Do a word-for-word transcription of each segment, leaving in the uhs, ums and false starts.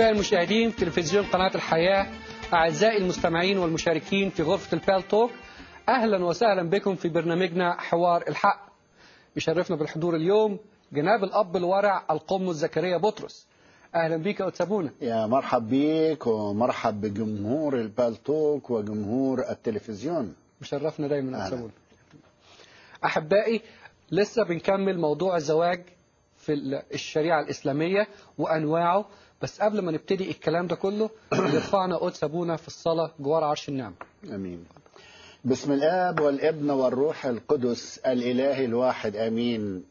أحبائي المشاهدين في تلفزيون قناة الحياة، أعزائي المستمعين والمشاركين في غرفة البال توك، أهلا وسهلا بكم في برنامجنا حوار الحق. يشرفنا بالحضور اليوم جناب الأب الورع القمص زكريا بطرس. أهلا بك يا أتسابونا. يا مرحب بيك ومرحب بجمهور البال توك وجمهور التلفزيون. مشرفنا دايما يا أتسابونا. أحبائي لسه بنكمل موضوع الزواج في الشريعة الإسلامية وأنواعه، بس قبل ما نبتدي الكلام ده كله يرفعنا قدس أبونا في الصلاة جوار عرش النعمة. أمين. بسم الآب والابن والروح القدس الإله الواحد آمين.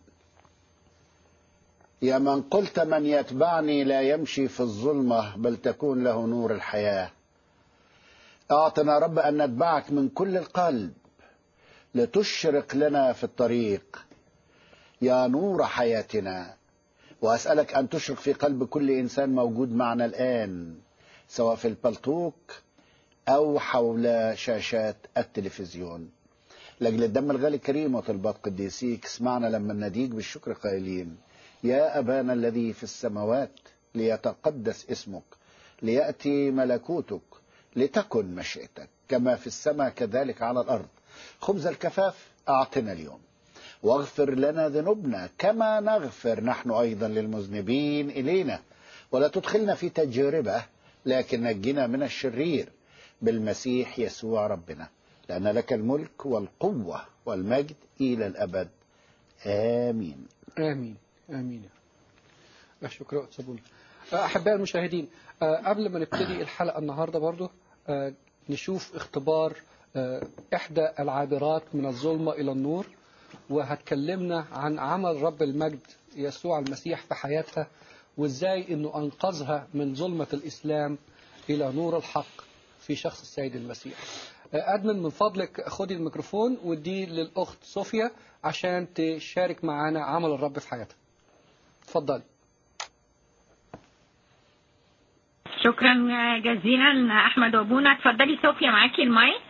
يا من قلت من يتبعني لا يمشي في الظلمة بل تكون له نور الحياة، أعطنا رب أن نتبعك من كل القلب لتشرق لنا في الطريق يا نور حياتنا. وأسألك أن تشرق في قلب كل إنسان موجود معنا الآن، سواء في البلتوك أو حول شاشات التلفزيون. لأجل الدم الغالي الكريم وطلبات قديسيك اسمعنا لما نديك بالشكر قائلين: يا أبانا الذي في السماوات ليتقدس اسمك، ليأتي ملكوتك، لتكن مشيئتك كما في السماء كذلك على الأرض. خبز الكفاف أعطنا اليوم، واغفر لنا ذنوبنا كما نغفر نحن أيضا للمذنبين إلينا، ولا تدخلنا في تجربة لكن نجنا من الشرير بالمسيح يسوع ربنا، لأن لك الملك والقوة والمجد إلى الأبد آمين. آمين آمين. شكرا أتسابونا. أحبائي المشاهدين، قبل ما نبتدي الحلقة النهاردة برضو نشوف اختبار إحدى العابرات من الظلمة إلى النور، وهتكلمنا عن عمل رب المجد يسوع المسيح في حياتها، وإزاي أنه أنقذها من ظلمة الإسلام إلى نور الحق في شخص السيد المسيح. أدمن من فضلك خدي الميكروفون ودي للأخت صوفيا عشان تشارك معنا عمل الرب في حياتها. تفضل. شكرا جزيلا أحمد وأبونا. تفضلي صوفيا، معاكي المايك.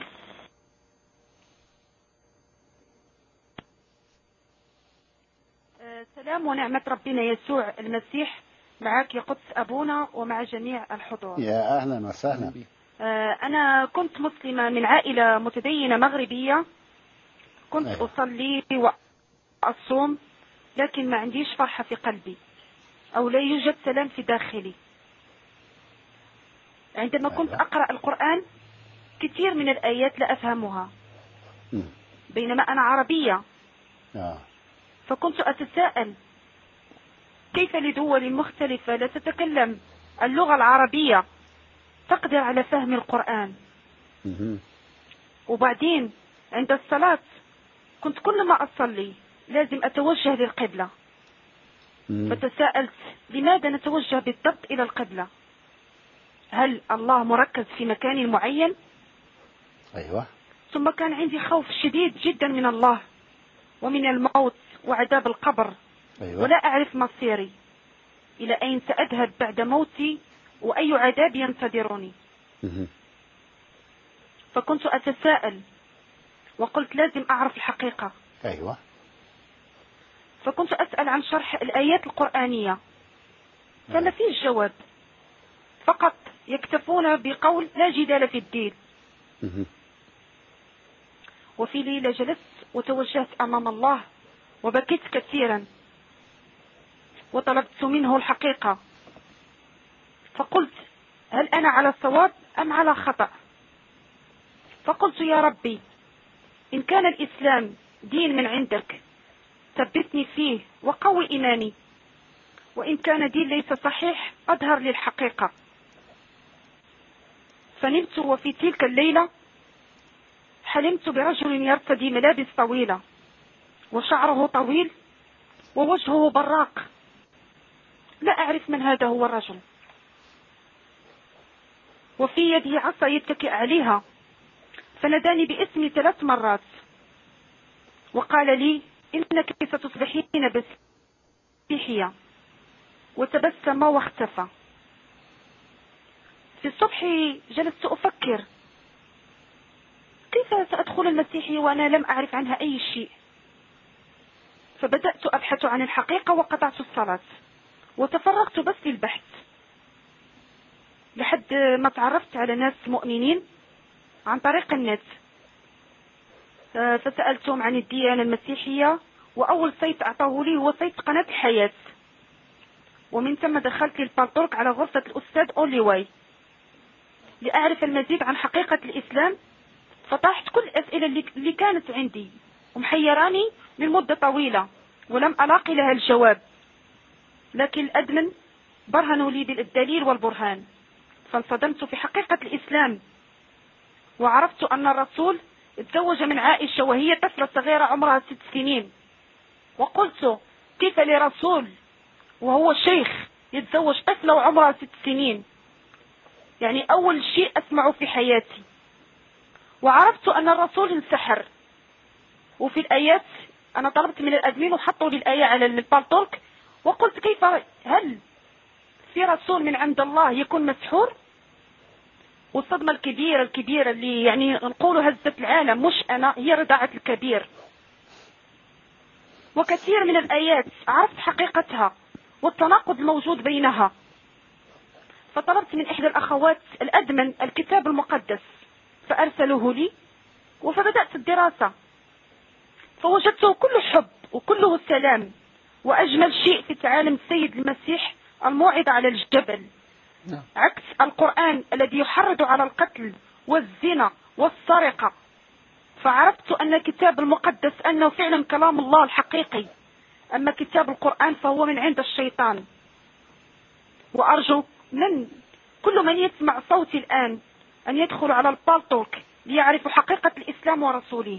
سلام ونعمة ربنا يسوع المسيح معك يا قدس أبونا ومع جميع الحضور. يا أهلا وسهلا. أنا كنت مسلمة من عائلة متدينة مغربية، كنت أيوة. أصلي وأصوم، لكن ما عنديش فرحة في قلبي أو لا يوجد سلام في داخلي. عندما أيوة. كنت أقرأ القرآن كثير من الآيات لا أفهمها، بينما أنا عربية. آه. فكنت أتساءل كيف لدول مختلفة لا تتكلم اللغة العربية تقدر على فهم القرآن. وبعدين عند الصلاة كنت كل ما أصلي لازم أتوجه للقبلة، فتساءلت لماذا نتوجه بالضبط إلى القبلة؟ هل الله مركز في مكان معين؟ أيوة. ثم كان عندي خوف شديد جدا من الله ومن الموت وعذاب القبر. أيوة. ولا أعرف مصيري إلى أين سأذهب بعد موتي وأي عذاب ينتظرني. فكنت أتساءل وقلت لازم أعرف الحقيقة. أيوة. فكنت أسأل عن شرح الآيات القرآنية، فما فيش جواب، فقط يكتفون بقول لا جدال في الدين. وفي ليلة جلست وتوجهت أمام الله وبكيت كثيرا وطلبت منه الحقيقة، فقلت هل أنا على الصواب أم على خطأ؟ فقلت يا ربي إن كان الإسلام دين من عندك ثبتني فيه وقوي إيماني، وإن كان دين ليس صحيح أظهر لي الحقيقة. فنمت، وفي تلك الليلة حلمت برجل يرتدي ملابس طويلة وشعره طويل ووجهه براق، لا أعرف من هذا هو الرجل، وفي يده عصا يتكئ عليها، فناداني باسمي ثلاث مرات وقال لي إنك ستصبحين مسيحية، وتبسم واختفى. في الصبح جلست أفكر كيف سأدخل المسيحية وأنا لم أعرف عنها أي شيء، فبدأت أبحث عن الحقيقة وقطعت الصلاة وتفرغت بس للبحث. لحد ما تعرفت على ناس مؤمنين عن طريق النت. فسألتهم عن الديانة المسيحية، وأول سيت أعطاه لي هو سيت قناة الحياة، ومن ثم دخلت للبالتورك على غرفة الأستاذ أولي واي لأعرف المزيد عن حقيقة الإسلام. فطرحت كل الأسئلة اللي كانت عندي ومحيراني من مدة طويلة ولم ألاقي لها الجواب، لكن الأدمن برهنوا لي بالدليل والبرهان، فانصدمت في حقيقة الإسلام وعرفت أن الرسول تزوج من عائشة وهي طفلة صغيرة عمرها ست سنين. وقلت كيف لرسول وهو شيخ يتزوج طفلة وعمرها ست سنين؟ يعني أول شيء أسمعه في حياتي. وعرفت أن الرسول انسحر. وفي الآيات أنا طلبت من الأدمين وحطوا لي الآية على البالتورك، وقلت كيف هل في رسول من عند الله يكون مسحور؟ والصدمة الكبيرة الكبيرة اللي يعني نقولوا هزت العالم مش أنا، هي رضاعة الكبير. وكثير من الآيات عرفت حقيقتها والتناقض الموجود بينها. فطلبت من إحدى الأخوات الأدمن الكتاب المقدس فأرسلوه لي، وفبدأت الدراسة فوجدته كله حب وكله سلام، وأجمل شيء في تعاليم السيد المسيح الموعظة على الجبل، عكس القرآن الذي يحرض على القتل والزنا والسرقة. فعرفت أن الكتاب المقدس أنه فعلا كلام الله الحقيقي، أما كتاب القرآن فهو من عند الشيطان. وأرجو من كل من يسمع صوتي الآن أن يدخل على البالتورك ليعرفوا حقيقة الإسلام ورسوله.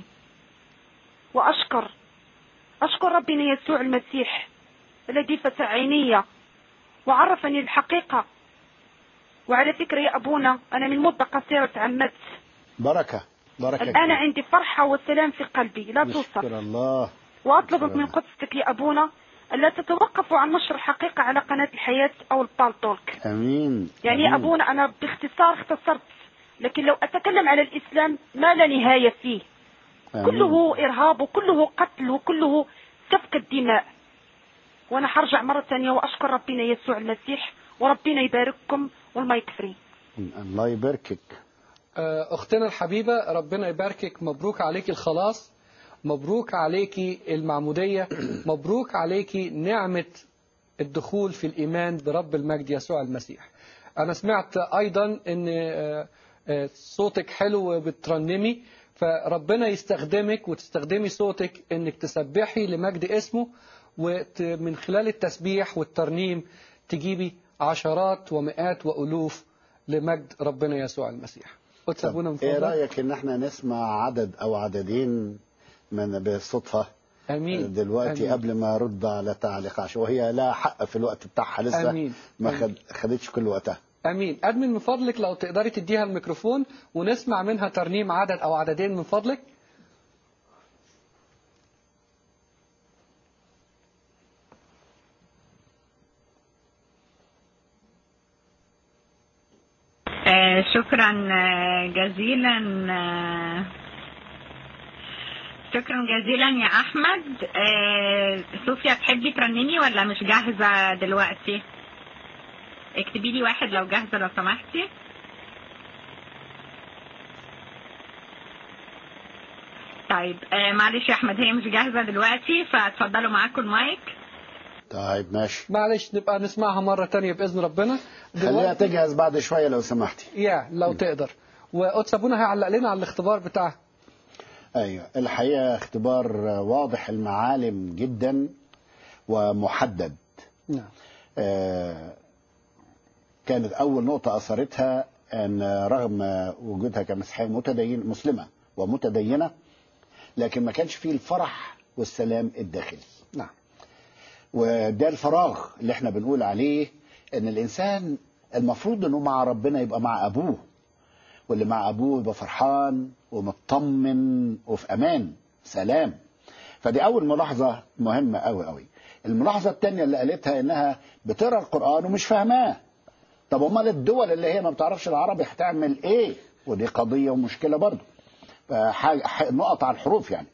وأشكر أشكر ربنا يسوع المسيح الذي فتح عيني وعرفني الحقيقة. وعلى فكرة يا أبونا أنا من مدة قصيرة تعمدت. بركة بركة الآن كبير. عندي فرحة وسلام في قلبي لا توصف. نشكر الله. وأطلب من قدستك يا أبونا ألا تتوقفوا عن نشر الحقيقة على قناة الحياة أو البالتورك. أمين. يعني أمين. يا أبونا أنا باختصار اختصرت، لكن لو أتكلم على الإسلام ما لا نهاية فيه. أمين. كله إرهاب وكله قتل وكله سفك الدماء. وأنا حرجع مرة ثانية وأشكر ربنا يسوع المسيح، وربنا يبارككم والمايك فري. الله يباركك. أختنا الحبيبة ربنا يباركك، مبروك عليك الخلاص، مبروك عليك المعمودية، مبروك عليك نعمة الدخول في الإيمان برب المجد يسوع المسيح. أنا سمعت أيضا أن صوتك حلو وبترنمي، فربنا يستخدمك وتستخدمي صوتك أنك تسبحي لمجد اسمه، ومن خلال التسبيح والترنيم تجيبي عشرات ومئات وألوف لمجد ربنا يسوع المسيح. وتسابونا من فضلك. ايه رأيك ان احنا نسمع عدد او عددين من بالصدفة؟ امين دلوقتي أمين. قبل ما ارد على تعليق عشان وهي لا حق في الوقت بتاعها لسه. أمين. ما أمين. خدتش كل وقتها. امين. ادمن من فضلك لو تقدري تديها الميكروفون ونسمع منها ترنيم عدد او عددين من فضلك. آه شكرا جزيلا آه شكرا جزيلا يا احمد. آه صوفيا تحبي ترنمي ولا مش جاهزه دلوقتي؟ اكتبي لي واحد لو جاهزه لو سمحتي. طيب آه معلش يا احمد هي مش جاهزه دلوقتي، فاتفضلوا معاكم المايك. طيب ماشي، معلش نبقى نسمعها مرة تانية بإذن ربنا. خليها تجهز بعد شوية لو سمحتي. يا لو م. تقدر. وأتسابونا هيعلق لنا على الاختبار بتاعها. أيوة الحقيقة اختبار واضح المعالم جدا ومحدد. نعم. آه كانت أول نقطة أثرتها أن رغم وجودها كمسيحية متدين مسلمة ومتدينة، لكن ما كانش فيه الفرح والسلام الداخلي. نعم. وده الفراغ اللي احنا بنقول عليه، ان الانسان المفروض انه مع ربنا يبقى مع ابوه، واللي مع ابوه يبقى فرحان ومطمن وفي امان سلام. فدي اول ملاحظة مهمة قوي قوي. الملاحظة الثانية اللي قالتها انها بتقرأ القرآن ومش فاهماه. طب امال الدول اللي هي ما بتعرفش العربي هتعمل ايه؟ ودي قضية ومشكلة برضو، نقط على الحروف يعني.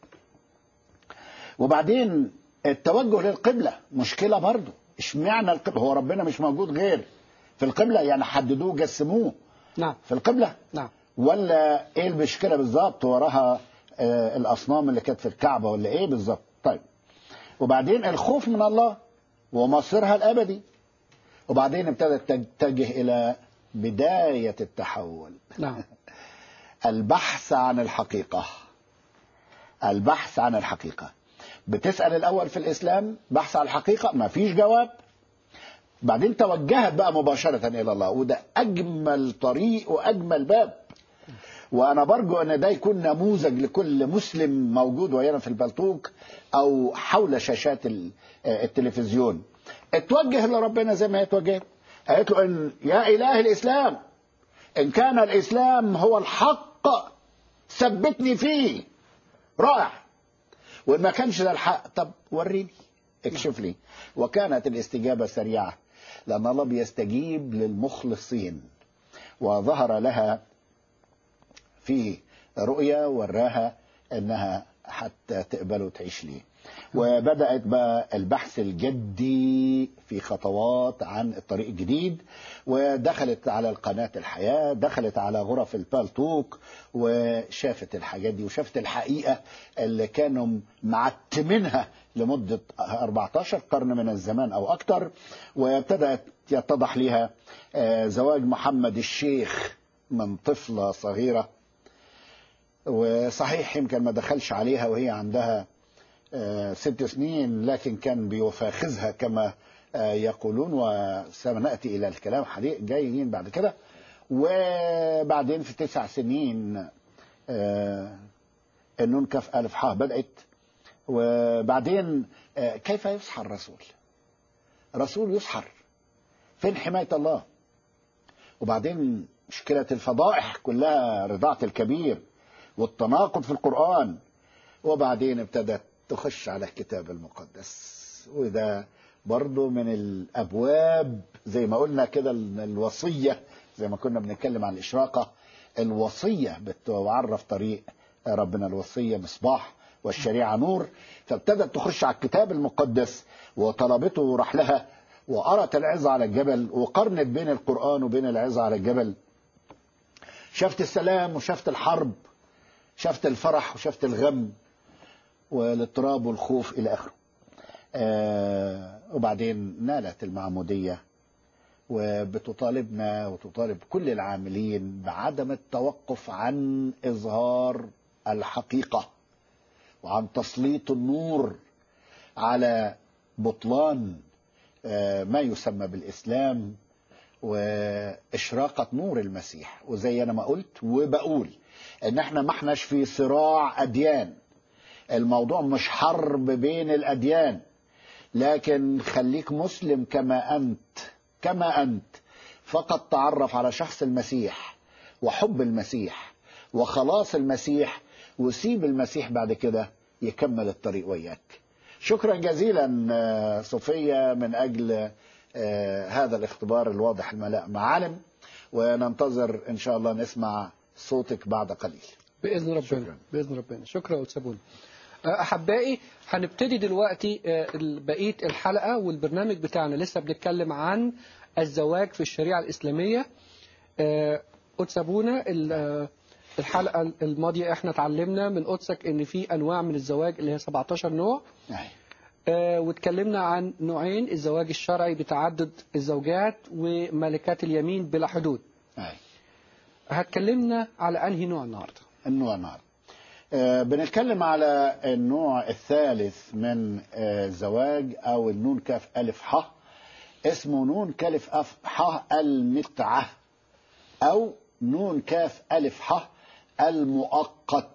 وبعدين التوجه للقبلة مشكلة برضو. اشمعنى القبلة؟ هو ربنا مش موجود غير في القبلة يعني حددوه جسموه نعم في القبلة، نعم ولا ايه المشكلة بالظبط وراها آه الأصنام اللي كانت في الكعبة ولا ايه بالظبط؟ طيب، وبعدين الخوف من الله ومصيرها الأبدي، وبعدين ابتدت تتجه إلى بداية التحول. نعم البحث عن الحقيقة، البحث عن الحقيقة. بتسأل الأول في الإسلام بحث عن الحقيقة، ما فيش جواب، بعدين توجهت بقى مباشرة إلى الله، وده أجمل طريق وأجمل باب. وأنا برجو أن ده يكون نموذج لكل مسلم موجود ويانا في البلطوق أو حول شاشات التلفزيون. اتوجه لربنا زي ما يتوجه، قالت له إن يا إله الإسلام إن كان الإسلام هو الحق ثبتني فيه، رائع، وإن ما كانش ده الحق طب وريني اكشف لي. وكانت الاستجابة سريعة لأن الله بيستجيب للمخلصين، وظهر لها في رؤيا وراها أنها حتى تقبل وتعيش ليه. وبدأت بقى البحث الجدي في خطوات عن الطريق الجديد، ودخلت على القناة الحياة، دخلت على غرف البالتوك وشافت الحاجات دي وشافت الحقيقة اللي كانوا معتمينها لمدة أربعة عشر قرن من الزمان أو أكتر. وابتدأت يتضح لها زواج محمد الشيخ من طفلة صغيرة، وصحيح يمكن ما دخلش عليها وهي عندها ست سنين، لكن كان بيفاخذها كما يقولون، وسنأتي إلى الكلام حديث جايين بعد كده. وبعدين في تسع سنين النون كاف ألف حاء بدأت. وبعدين كيف يسحر الرسول؟ رسول يسحر، فين حماية الله؟ وبعدين مشكلة الفضائح كلها، رضاعة الكبير والتناقض في القرآن. وبعدين ابتدت تخش على الكتاب المقدس، وده برضو من الأبواب زي ما قلنا كده الوصية، زي ما كنا بنتكلم عن الإشراقة، الوصية بتعرف طريق ربنا، الوصية مصباح والشريعة نور. فابتدت تخش على الكتاب المقدس وطلبته راح لها وقرأت العظة على الجبل، وقرنت بين القرآن وبين العظة على الجبل. شفت السلام وشفت الحرب، شفت الفرح وشفت الغم والاضطراب والخوف إلى آخره. آه وبعدين نالت المعمودية، وبتطالبنا وتطالب كل العاملين بعدم التوقف عن إظهار الحقيقة وعن تسليط النور على بطلان آه ما يسمى بالإسلام وإشراقة نور المسيح. وزي أنا ما قلت وبقول إن احنا ما احناش في صراع أديان، الموضوع مش حرب بين الأديان، لكن خليك مسلم كما أنت، كما أنت، فقط تعرف على شخص المسيح وحب المسيح وخلاص المسيح، وسيب المسيح بعد كده يكمل الطريق وياك. شكرا جزيلا صوفيا من أجل هذا الاختبار الواضح الملاء معالم، وننتظر إن شاء الله نسمع صوتك بعد قليل بإذن ربنا. شكرا. بإذن ربنا. شكرا أتسابون. أحبائي هنبتدي دلوقتي بقية الحلقة والبرنامج بتاعنا. لسه بنتكلم عن الزواج في الشريعة الإسلامية. أتسابونا الحلقة الماضية احنا اتعلمنا من قدسك ان في انواع من الزواج اللي هي سبعة عشر نوع. آه واتكلمنا عن نوعين، الزواج الشرعي بتعدد الزوجات وملكات اليمين بلا حدود. أي. هتكلمنا على انهي نوع النهارده؟ النوع النهارده آه بنتكلم على النوع الثالث من آه الزواج، او النون كاف الف ح، اسمه نون كاف اف ح المتعة، او نون كاف الف ح المؤقت.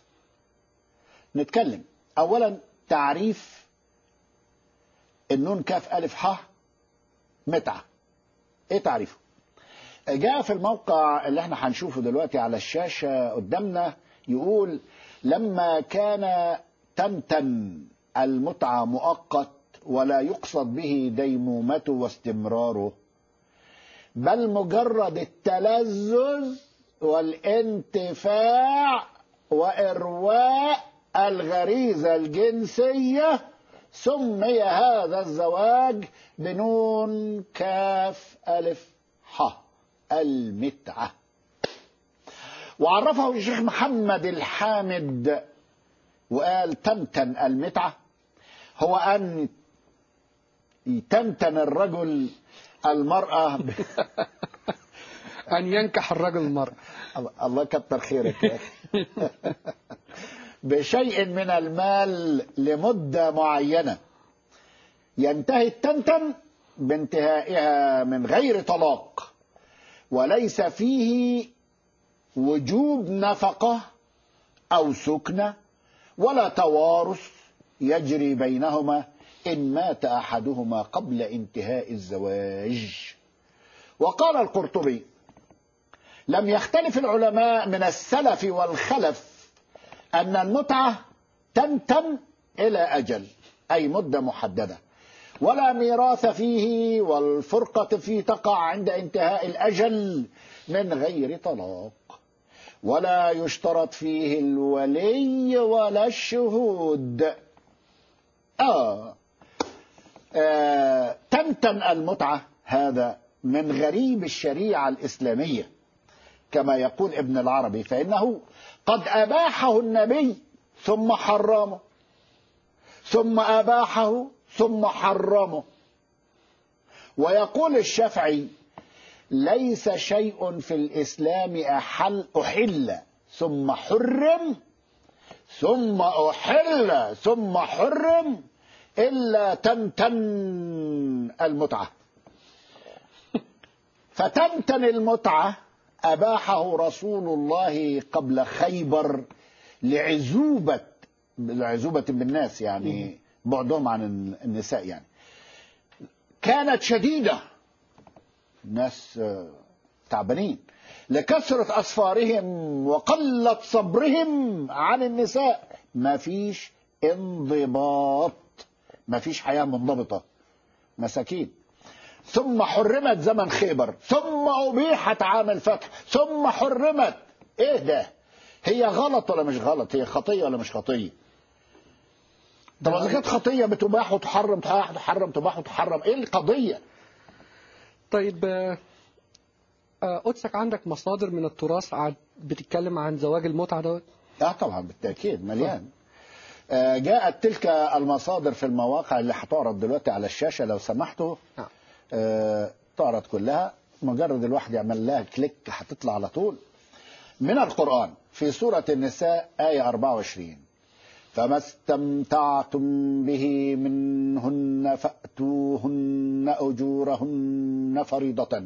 نتكلم اولا تعريف النون كاف الف ح متعة. ايه تعريفه؟ جاء في الموقع اللي احنا هنشوفه دلوقتي على الشاشة قدامنا، يقول لما كان تمتم المتعة مؤقت ولا يقصد به ديمومته واستمراره، بل مجرد التلذذ والانتفاع وإرواء الغريزة الجنسية، سمي هذا الزواج بنون كاف ألف ح المتعة. وعرفه الشيخ محمد الحامد وقال تمتن المتعة هو أن تمتن الرجل المرأة ب... أن ينكح الرجل المرأة. الله كتر خيرك يا أخي. بشيء من المال لمدة معينة ينتهي التمتن بانتهائها من غير طلاق، وليس فيه وجوب نفقة أو سكنة ولا توارث يجري بينهما إن مات أحدهما قبل انتهاء الزواج. وقال القرطبي لم يختلف العلماء من السلف والخلف أن المتعة تمتن إلى أجل أي مدة محددة، ولا ميراث فيه، والفرقة فيه تقع عند انتهاء الأجل من غير طلاق، ولا يشترط فيه الولي ولا الشهود. آه. آه. تمتن المتعة هذا من غريب الشريعة الإسلامية كما يقول ابن العربي، فإنه قد أباحه النبي ثم حرمه، ثم أباحه ثم حرمه. ويقول الشافعي ليس شيء في الإسلام أحل أحل ثم حرم ثم أحل ثم حرم إلا تمتن المتعة. فتمتن المتعة أباحه رسول الله قبل خيبر لعزوبة لعزوبة بالناس، يعني بعدهم عن النساء، يعني كانت شديدة، الناس تعبانين لكثرة أسفارهم وقلة صبرهم عن النساء، ما فيش انضباط، ما فيش حياة منضبطة، مساكين. ثم حرمت زمن خيبر، ثم أبيحت عام الفتح، ثم حرمت. ايه ده؟ هي غلط ولا مش غلط؟ هي خطية ولا مش خطية؟ طب إذا كانت خطية بتباح وتحرم، تحرم تباح وتحرم، ايه القضية؟ طيب قدسك عندك مصادر من التراث بتتكلم عن زواج المتعة دوت؟ اه طبعا بالتأكيد مليان. آه جاءت تلك المصادر في المواقع اللي هتعرض دلوقتي على الشاشة لو سمحتوا. نعم. آه تعرض كلها، مجرد الواحد يعمل لها كليك هتطلع على طول. من القرآن في سورة النساء آية أربعة وعشرين: فما استمتعتم به منهن فأتوهن أجورهن فريضة.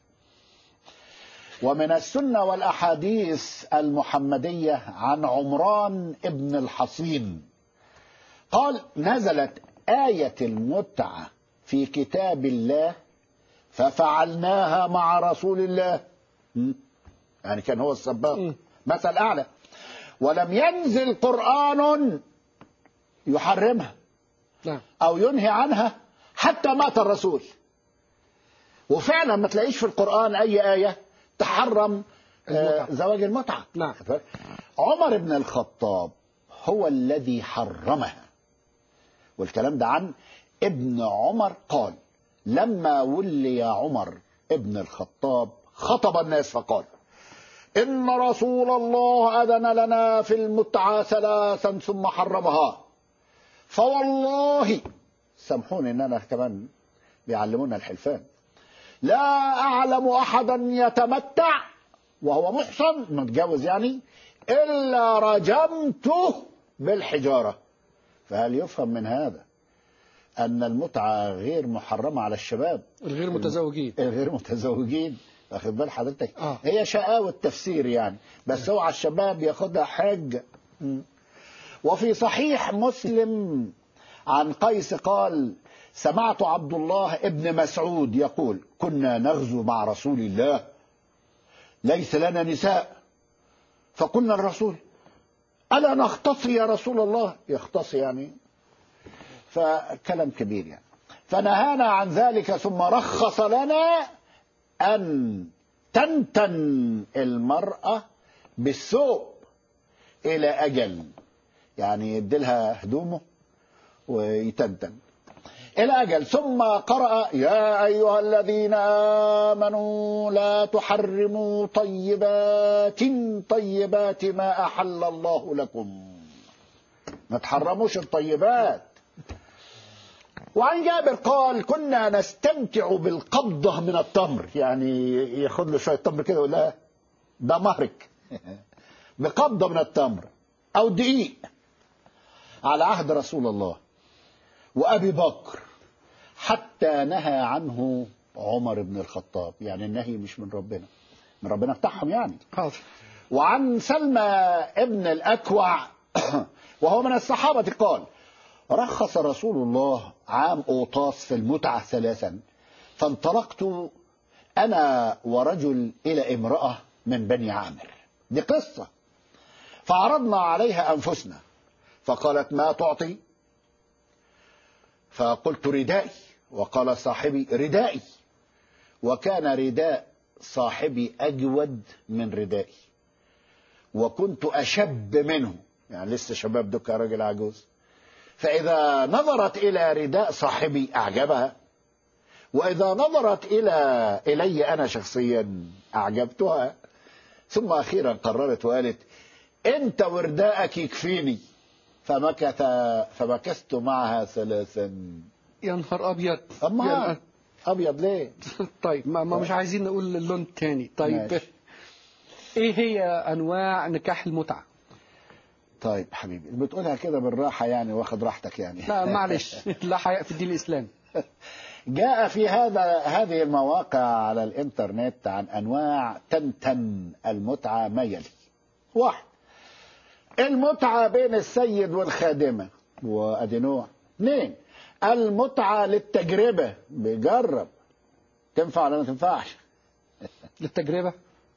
ومن السنة والأحاديث المحمدية عن عمران ابن الحصين قال: نزلت آية المتعة في كتاب الله ففعلناها مع رسول الله، يعني كان هو السباق مثل أعلى، ولم ينزل قرآن يحرمها أو ينهي عنها حتى مات الرسول. وفعلا ما تلاقيش في القرآن أي آية تحرم المتعة. زواج المتعة. نعم. عمر بن الخطاب هو الذي حرمها، والكلام ده عن ابن عمر قال: لما ولي عمر ابن الخطاب خطب الناس فقال: إن رسول الله أذن لنا في المتعة ثلاثا ثم حرمها، فوالله، سامحوني إن أنا كمان بيعلمونا الحلفان، لا أعلم أحدا يتمتع وهو محصن متجوز يعني إلا رجمته بالحجارة. فهل يفهم من هذا أن المتعة غير محرمة على الشباب الغير متزوجين الغير متزوجين واخد بال حضرتك؟ آه. هي شقاوة تفسير يعني، بس هو على الشباب ياخدها حج. وفي صحيح مسلم عن قيس قال: سمعت عبد الله ابن مسعود يقول: كنا نغزو مع رسول الله ليس لنا نساء، فقلنا الرسول: ألا نختصي يا رسول الله؟ يختصي يعني، فكلام كبير يعني. فنهانا عن ذلك ثم رخص لنا أن تنتن المرأة بالثوب إلى أجل، يعني يديلها هدومه ويتنتن. إلى أجل. ثم قرأ يا أيها الذين آمنوا لا تحرموا طيبات طيبات ما أحل الله لكم، ما تحرموش الطيبات. وعن جابر قال كنا نستمتع بالقبضة من التمر، يعني ياخد له شوية تمر كده ويقول لها ده مهرك بقبضة من التمر أو دقيق على عهد رسول الله وأبي بكر، حتى نهى عنه عمر بن الخطاب. يعني النهي مش من ربنا، من ربنا بتاعهم يعني. وعن سلمى ابن الأكوع وهو من الصحابة قال رخص رسول الله عام أوطاس في المتعة ثلاثا، فانطلقت أنا ورجل إلى امرأة من بني عامر، دي قصة، فعرضنا عليها أنفسنا فقالت ما تعطي؟ فقلت ردائي، وقال صاحبي ردائي، وكان رداء صاحبي أجود من ردائي، وكنت أشب منه، يعني لسه شباب دك يا راجل عجوز. فإذا نظرت إلى رداء صاحبي أعجبها، وإذا نظرت إلى إلي أنا شخصيا أعجبتها. ثم أخيرا قررت وقالت أنت ورداءك يكفيني، فمكث فمكثت معها ثلاثا. يا نهار أبيض. أما أبيض ليه؟ طيب ما, ما مش عايزين نقول اللون تاني. طيب ماشي. إيه هي أنواع نكاح المتعة؟ طيب حبيبي بتقولها كده بالراحة يعني، واخد راحتك يعني. لا معلش لا حياء في الدين الإسلامي. جاء في هذا هذه المواقع على الإنترنت عن أنواع تنتن المتعة ما يلي. واحد، المتعة بين السيد والخادمة، وأدي نوع. اثنين، المتعة للتجربة، بيجرب تنفع ولا ما تنفعش. للتجربة.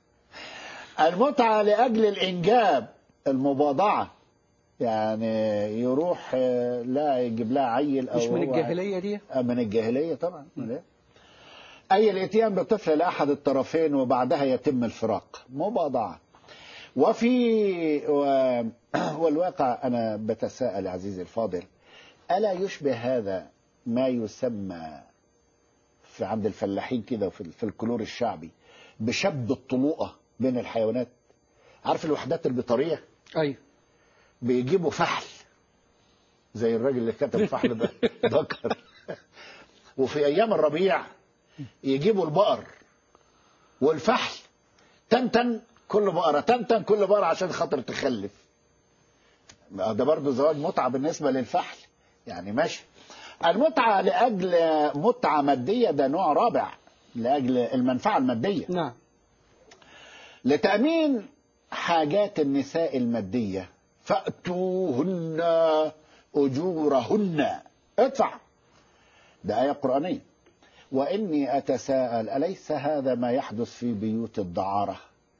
المتعة لأجل الإنجاب، المباضعة، يعني يروح لا يجيب لها عيل أو مش من الجاهلية دي؟ من الجاهلية طبعا. أي الاتيان بطفل لأحد الطرفين وبعدها يتم الفراق، مباضعة. وفي والواقع أنا بتساءل عزيزي الفاضل، ألا يشبه هذا ما يسمى في عند الفلاحين كده في الكلور الشعبي بشب الطلوقة بين الحيوانات؟ عارف الوحدات البيطرية؟ أيوة. بيجيبوا فحل زي الراجل اللي كتب فحل ده ذكر. وفي أيام الربيع يجيبوا البقر والفحل، تنتن كل بقرة، تنتن كل بقرة عشان خاطر تخلف. ده برضو زواج متعة بالنسبة للفحل يعني، ماشي. المتعة لأجل متعة مادية ده نوع رابع، لأجل المنفعة المادية. نعم. لتأمين حاجات النساء المادية فأتوهن أجورهن، ادفع. ده آية قرآنية. وإني أتساءل أليس هذا ما يحدث في بيوت الدعارة؟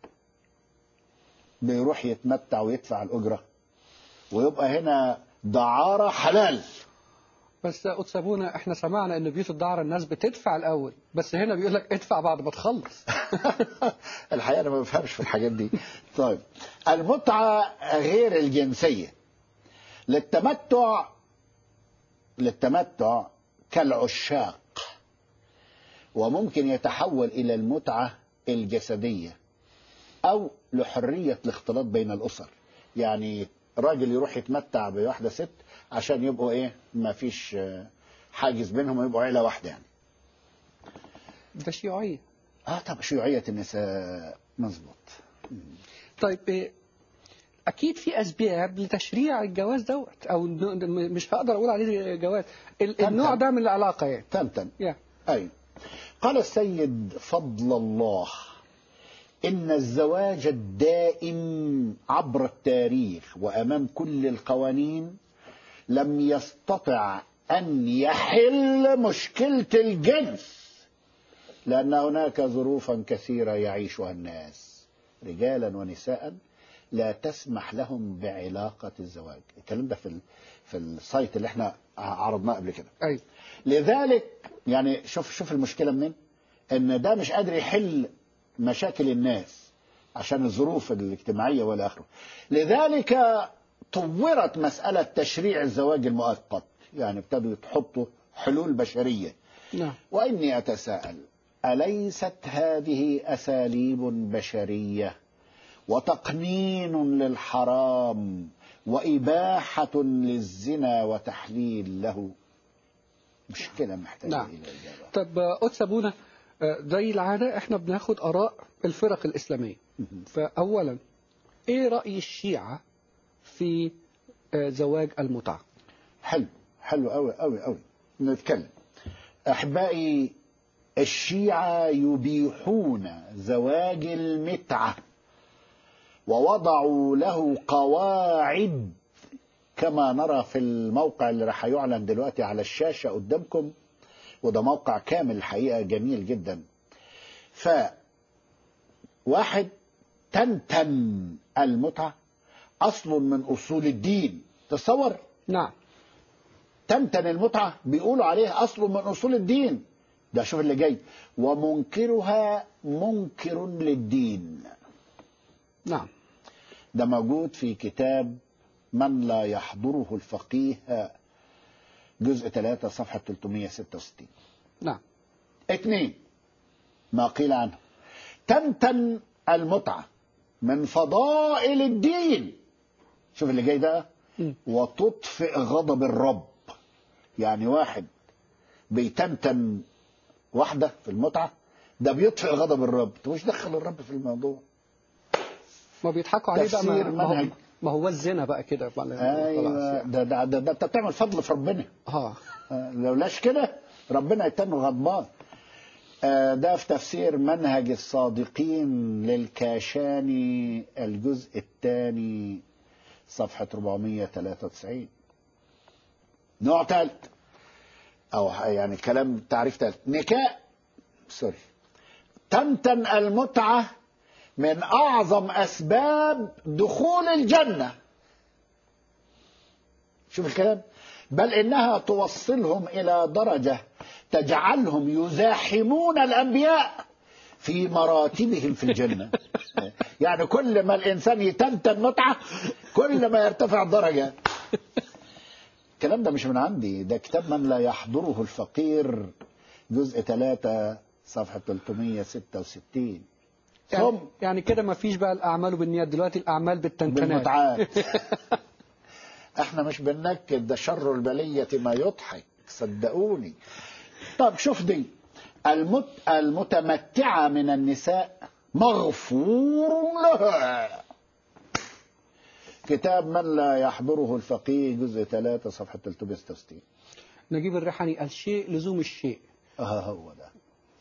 بيروح يتمتع ويدفع الأجرة، ويبقى هنا دعارة حلال. بس أتسابونا احنا سمعنا ان بيوت الدعارة الناس بتدفع الأول، بس هنا بيقول لك ادفع بعد ما تخلص. الحقيقة أنا ما بفهمش في الحاجات دي. طيب، المتعة غير الجنسية للتمتع، للتمتع كالعشاق، وممكن يتحول إلى المتعة الجسدية أو لحرية الاختلاط بين الأسر. يعني راجل يروح يتمتع بواحدة ست عشان يبقوا إيه، ما فيش حاجز بينهم ويبقوا عيلة واحدة يعني. ده شيوعية. آه طب شيوعية النساء، مظبوط. طيب أكيد في أسباب لتشريع الجواز دوت، أو مش هقدر أقول عليه جواز، النوع ده من العلاقة يعني. تمتم. yeah. أي. قال السيد فضل الله إن الزواج الدائم عبر التاريخ وأمام كل القوانين لم يستطع أن يحل مشكلة الجنس، لأن هناك ظروفا كثيرة يعيشها الناس رجالا ونساء لا تسمح لهم بعلاقة الزواج. الكلام ده في في السايت اللي احنا عرضناه قبل كده. أي. لذلك يعني شوف شوف المشكلة منين، ان ده مش قادر يحل مشاكل الناس عشان الظروف الاجتماعية والى اخره. لذلك طورت مسألة تشريع الزواج المؤقت، يعني ابتدوا يحطوا حلول بشرية. نعم. وإني أتساءل، أليست هذه أساليب بشرية وتقنين للحرام وإباحة للزنا وتحليل له؟ مشكلة محتاجة نعم. إلى إجابة. طب قدس أبونا، زي العادة احنا بناخد آراء الفرق الإسلامية. فأولا ايه رأي الشيعة في زواج المتعة؟ حلو حلو أوي أوي أوي نتكلم. أحبائي، الشيعة يبيحون زواج المتعة ووضعوا له قواعد كما نرى في الموقع اللي راح يعلن دلوقتي على الشاشة قدامكم، وده موقع كامل الحقيقة جميل جدا. فواحد، تنتن المتعة أصل من أصول الدين. تصور. نعم. تنتن المتعة بيقولوا عليه أصل من أصول الدين. ده شوف اللي جاي، ومنكرها منكر للدين. نعم. ده موجود في كتاب من لا يحضره الفقيه، جزء ثلاثة صفحة ثلاثمائة وستة وستين. نعم. اثنين، ما قيل عنه، تنتن المتعة من فضائل الدين. شوف اللي جاي ده، وتطفئ غضب الرب. يعني واحد بيتنتن واحدة في المتعة، ده بيطفئ غضب الرب. انت مش دخل الرب في الموضوع. ما بيضحكوا عليه بقى. تفسير ما, منهج. ما هو الزنا بقى كده. ايوه، ده ده ده, ده انت بتعمل فضل في ربنا. اه لولاش كده ربنا يتن غضبان. آه ده في تفسير منهج الصادقين للكاشاني الجزء الثاني صفحة أربعمائة وثلاثة وتسعين. نوع ثالث، أو يعني كلام تعريف ثالث، نكاء سوري تنتن المتعة من أعظم أسباب دخول الجنة. شوف الكلام، بل إنها توصلهم إلى درجة تجعلهم يزاحمون الأنبياء في مراتبهم في الجنة. يعني كل ما الإنسان يتنتن متعة كل ما يرتفع درجة. الكلام ده مش من عندي، ده كتاب من لا يحضره الفقير جزء ثلاثة صفحة ثلاثمائة وستة وستين. يعني, يعني كده ما فيش بقى الأعمال بالنيات، دلوقتي الأعمال بالتنتنات بالمتعات. احنا مش بننكد، ده شر البلية ما يضحك، صدقوني. طب شوف دي، المت... المتمتعة من النساء مغفور لها. كتاب من لا يحضره الفقيه جزء ثلاثة صفحة ثلاثمائة وستة وستين. نجيب الريحاني، الشيء لزوم الشيء. اه هو ده.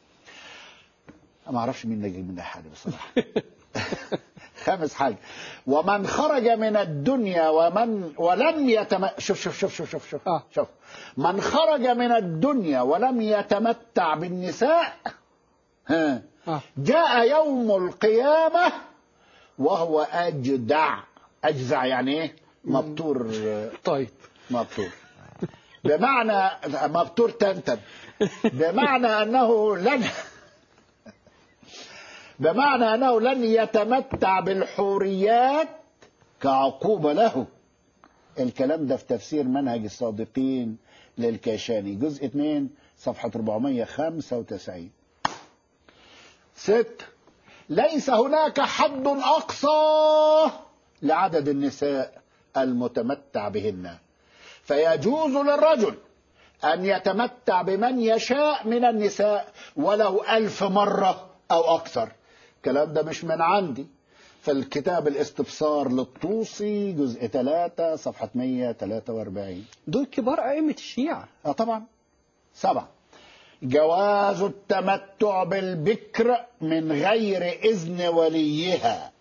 ما اعرفش مين نجيب من حاجة بصراحة. خامس حاجة، ومن خرج من الدنيا ومن ولم يتم شوف شوف شوف شوف شوف شوف, آه. شوف. من خرج من الدنيا ولم يتمتع بالنساء، ها. آه. جاء يوم القيامة وهو أجدع. أجزع يعني إيه؟ مبتور. طيب مبتور بمعنى مبتور تنتن، بمعنى أنه لن بمعنى أنه لن يتمتع بالحوريات كعقوبة له. الكلام ده في تفسير منهج الصادقين للكاشاني جزء اثنين صفحة أربعمائة وخمسة وتسعين. ست، ليس هناك حد أقصى لعدد النساء المتمتع بهن، فيجوز للرجل أن يتمتع بمن يشاء من النساء ولو ألف مرة أو أكثر. الكلام ده مش من عندي، في الكتاب الاستبصار للطوسي جزء ثلاثة صفحة مائة وثلاثة وأربعين. دول كبار أئمة الشيعة. اه طبعا. سبعة، جواز التمتع بالبكر من غير إذن وليها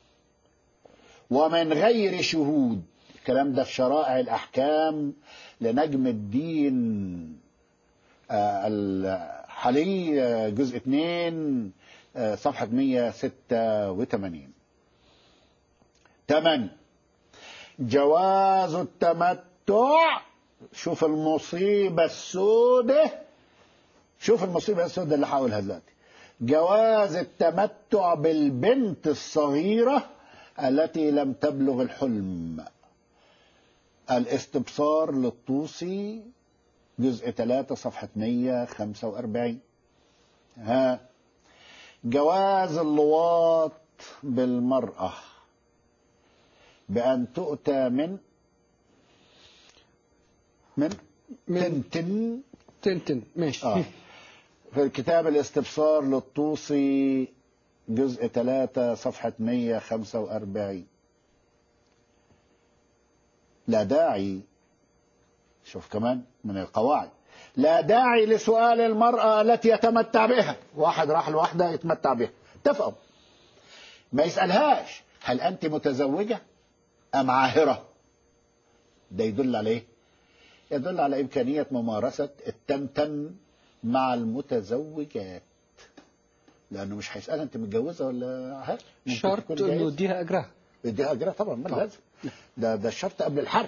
ومن غير شهود. الكلام ده في شرائع الأحكام لنجم الدين الحلي جزء اثنين صفحة مائة وستة وثمانين. ثمانية، جواز التمتع، شوف المصيبة السوداء، شوف المصيبة السوداء اللي هقولها دلوقتي، جواز التمتع بالبنت الصغيرة التي لم تبلغ الحلم. الاستبصار للطوسي جزء ثلاثة صفحة مية وخمسة وأربعين. ها جواز اللواط بالمرأة بأن تؤتى من من, من تنتن تنتن ماشي. آه. في الكتاب الاستبصار للطوسي جزء ثلاثة صفحة مية وخمسة وأربعين. لا داعي، شوف كمان من القواعد، لا داعي لسؤال المرأة التي يتمتع بها. واحد راح لواحدة يتمتع بها، اتفقوا، ما يسألهاش هل أنت متزوجة أم عاهرة. ده يدل على إيه؟ يدل على إمكانية ممارسة التمتم مع المتزوجات، لأنه مش هيسألها أنت متجوزة ولا عاهرة. شرط إنه يديها أجرها. يديها أجرها طبعا، ما لازم، ده ده الشرط قبل الحرب.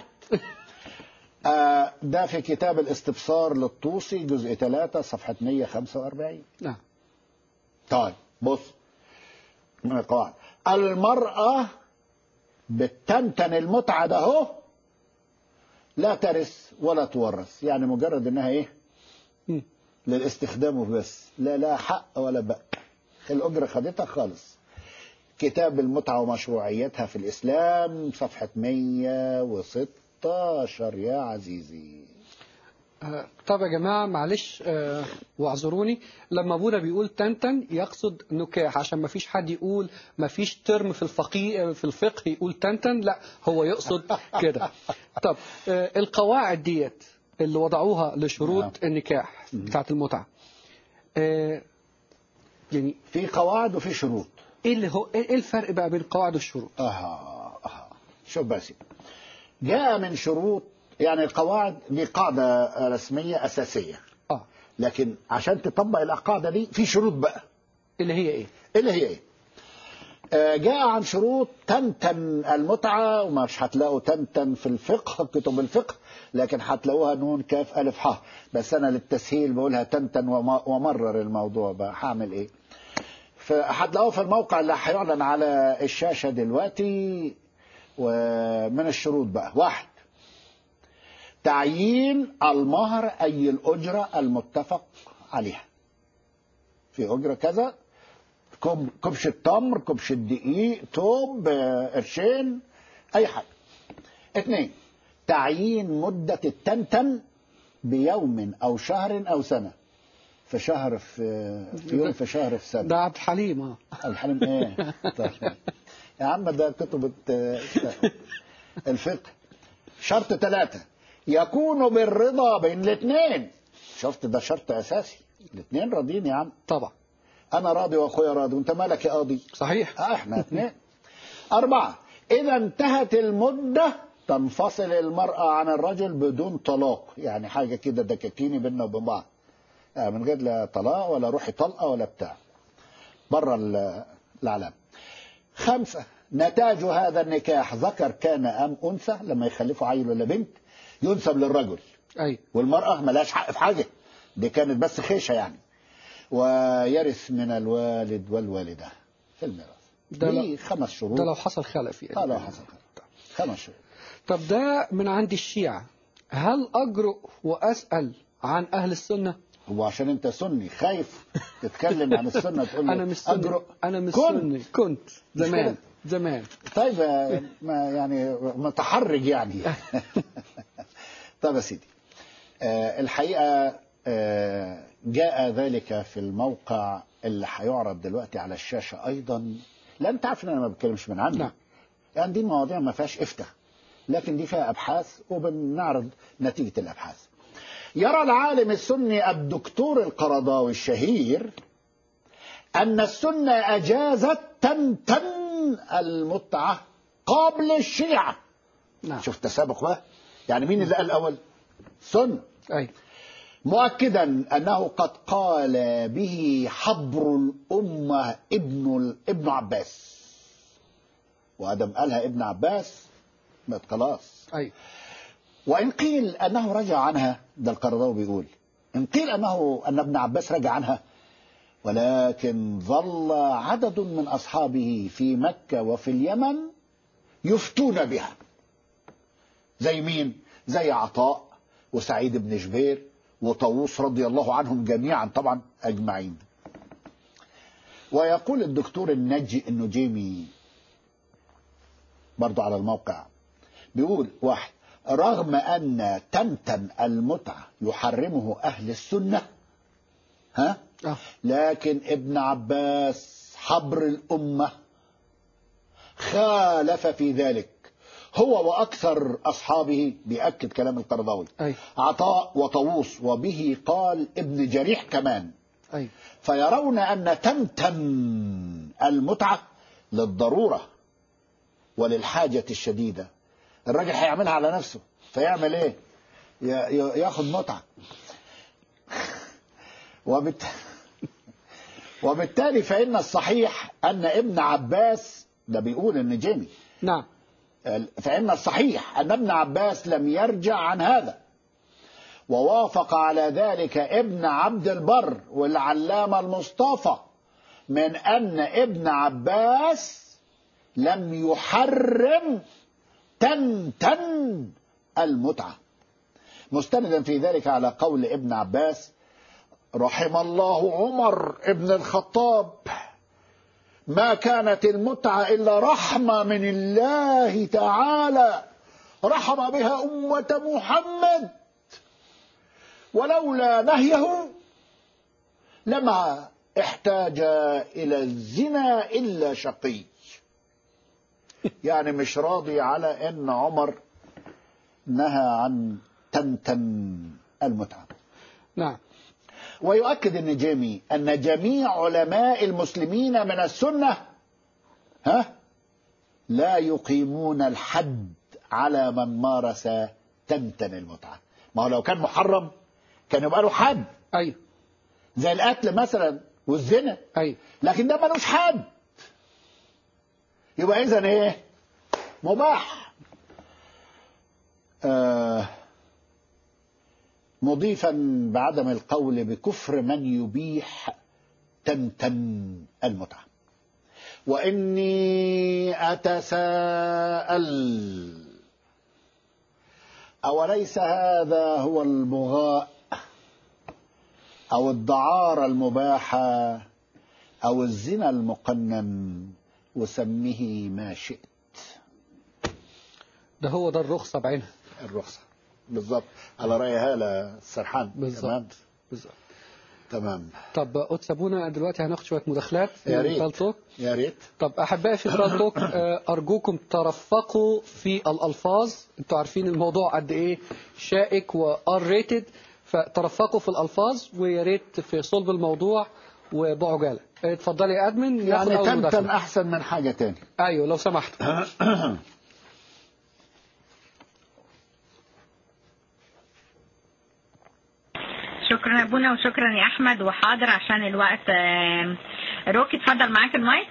آه ده في كتاب الاستبصار للطوسي جزء ثلاثة صفحة مية وخمسة وأربعين. نعم. طيب بص من القواعد، المرأة بتمتن المتعة ده هو لا ترث ولا تورث، يعني مجرد انها ايه م. للاستخدام بس، لا لا حق ولا بقى، الأجرة خدتها خالص. كتاب المتعة ومشروعيتها في الإسلام صفحة مية وستاشر يا عزيزي. آه طب يا جماعة معلش آه واعذروني، لما ابونا بيقول تنتن يقصد نكاح، عشان ما فيش حد يقول ما فيش ترم في الفقيه في الفقه يقول تنتن، لا هو يقصد كده. طب آه القواعد ديت اللي وضعوها لشروط النكاح بتاعت المتعة، آه يعني في قواعد وفي شروط. ايه اللي هو ايه الفرق بقى بين القواعد والشروط؟ اها اها شوف بس، جاء من شروط، يعني القواعد دي قاعدة رسمية أساسية، اه لكن عشان تطبق القاعدة دي في شروط بقى. اللي هي ايه؟ اللي هي ايه؟ آه جاء عن شروط تمتن المتعة، ومش هتلاقوا تمتن في الفقه كتب الفقه، لكن هتلاقوها نون كاف ألف ح، بس أنا للتسهيل بقولها تمتن ومرر الموضوع بقى. هعمل ايه؟ فهتلاقوه في الموقع اللي هيعلن على الشاشة دلوقتي. ومن الشروط بقى، واحد، تعيين المهر أي الأجرة المتفق عليها. في أجرة كذا، كوب كبش التمر، كبش الدقيق، توب، قرشين، أي حاجة. اثنين، تعيين مدة التمتم بيوم أو شهر أو سنة. في شهر في, في يوم في شهر في سنة. ده عبد الحليم. اه عبد الحليم ايه؟ طيب يا عم ده كتب الفقه. شرط ثلاثة، يكون بالرضا بين الاثنين. شفت ده شرط أساسي، الاثنين راضيين يا عم. طبعا أنا راضي وأخويا راضي، وأنت مالك يا قاضي؟ صحيح. آه احنا اثنين. أربعة، إذا انتهت المدة تنفصل المرأة عن الرجل بدون طلاق، يعني حاجة كده دكاكيني بيننا وبين بعض، آه من غير لا طلاق ولا روحي طلقة ولا بتاع، بره العلام. خمسة، نتاج هذا النكاح ذكر كان أم أنثى، لما يخلفوا عيل ولا بنت ينسب للرجل. أي. والمرأة ملاش حق في حاجة، دي كانت بس خيشة يعني. ويرث من الوالد والوالدة في الميراث. دي خمس شروط. ده لو حصل خلف يعني. اه لو حصل خلف. خمس شروط. طب ده من عند الشيعة، هل أجرؤ وأسأل عن أهل السنة؟ هو عشان انت سني خايف تتكلم عن السنة تقول انا مش سني. أجرؤ. انا مش كنت. سني كنت زمان زمان طيب ما يعني متحرج يعني. طيب يا سيدي، آه الحقيقة آه جاء ذلك في الموقع اللي هيعرض دلوقتي على الشاشة أيضا. لا أنت عارف إن أنا ما بتكلمش من عندي. نعم. يعني دي مواضيع ما فيهاش إفتاء، لكن دي فيها أبحاث وبنعرض نتيجة الأبحاث. يرى العالم السني الدكتور القرضاوي الشهير أن السنة أجازت تمتن المتعة قبل الشيعة. نعم. شوف تسابق بقى، يعني مين اللي قال الأول؟ سنة. أي. مؤكدا أنه قد قال به حبر الأمة ابن ابن عباس، وآدم قالها ابن عباس مات خلاص. أي. وإن قيل أنه رجع عنها، ده القرضاوي بيقول إن قيل أنه أن ابن عباس رجع عنها، ولكن ظل عدد من أصحابه في مكة وفي اليمن يفتون بها. زي مين؟ زي عطاء وسعيد بن جبير وطاووس رضي الله عنهم جميعا طبعا أجمعين. ويقول الدكتور النجي النجيمي برضو على الموقع، بيقول واحد: رغم أن تمتم المتعة يحرمه أهل السنة، ها آه. لكن ابن عباس حبر الأمة خالف في ذلك، هو وأكثر أصحابه، بيأكد كلام القرضاوي، أي. عطاء وطاووس، وبه قال ابن جريح كمان. أي. فيرون أن تمتم المتعة للضرورة وللحاجة الشديدة. الراجل هيعملها على نفسه، فيعمل ايه؟ ياخد متعة. وبالت... وبالتالي فإن الصحيح أن ابن عباس، ده بيقول النجيمي، نعم، فإن الصحيح أن ابن عباس لم يرجع عن هذا، ووافق على ذلك ابن عبد البر والعلامة المصطفى من أن ابن عباس لم يحرم تمتم المتعة، مستندا في ذلك على قول ابن عباس: رحم الله عمر ابن الخطاب، ما كانت المتعة إلا رحمة من الله تعالى، رحم بها أمة محمد، ولولا نهيه لما احتاج إلى الزنا إلا شقي. يعني مش راضي على أن عمر نهى عن تمتم المتعة. نعم. ويؤكد النجيمي أن جميع علماء المسلمين من السنة ها لا يقيمون الحد على من مارس تمتم المتعة. ما هو لو كان محرم كان يبقى له حد، أيوه، زي القتل مثلا والزنا، أيوه، لكن ده ملوش حد، يبقى إذن إيه؟ مباح. آه مضيفا بعدم القول بكفر من يبيح تمتم المتعة. وإني أتساءل: أوليس هذا هو البغاء أو الدعارة المباحة أو الزنا المقنن، وسميه ما شئت؟ ده هو ده الرخصة بعينها. الرخصة بالضبط، على رأي هالة السرحان. بالضبط بالضبط. تمام. طب قدس ابونا دلوقتي هناخد شويه مداخلات يا ريت في التوك. يا ريت. طب احبائي في التوك، ارجوكم ترفقوا في الالفاظ، انتوا عارفين الموضوع قد ايه شائك وار ريتد، فترفقوا في الالفاظ، ويا ريت في صلب الموضوع وبعجاله. اتفضلي يا ادمن. يعني تمتم احسن من حاجه تاني. ايوه لو سمحت. شكرا يا ابونا وشكرا يا احمد، وحاضر عشان الوقت. روكي اتفضل معاك المايك.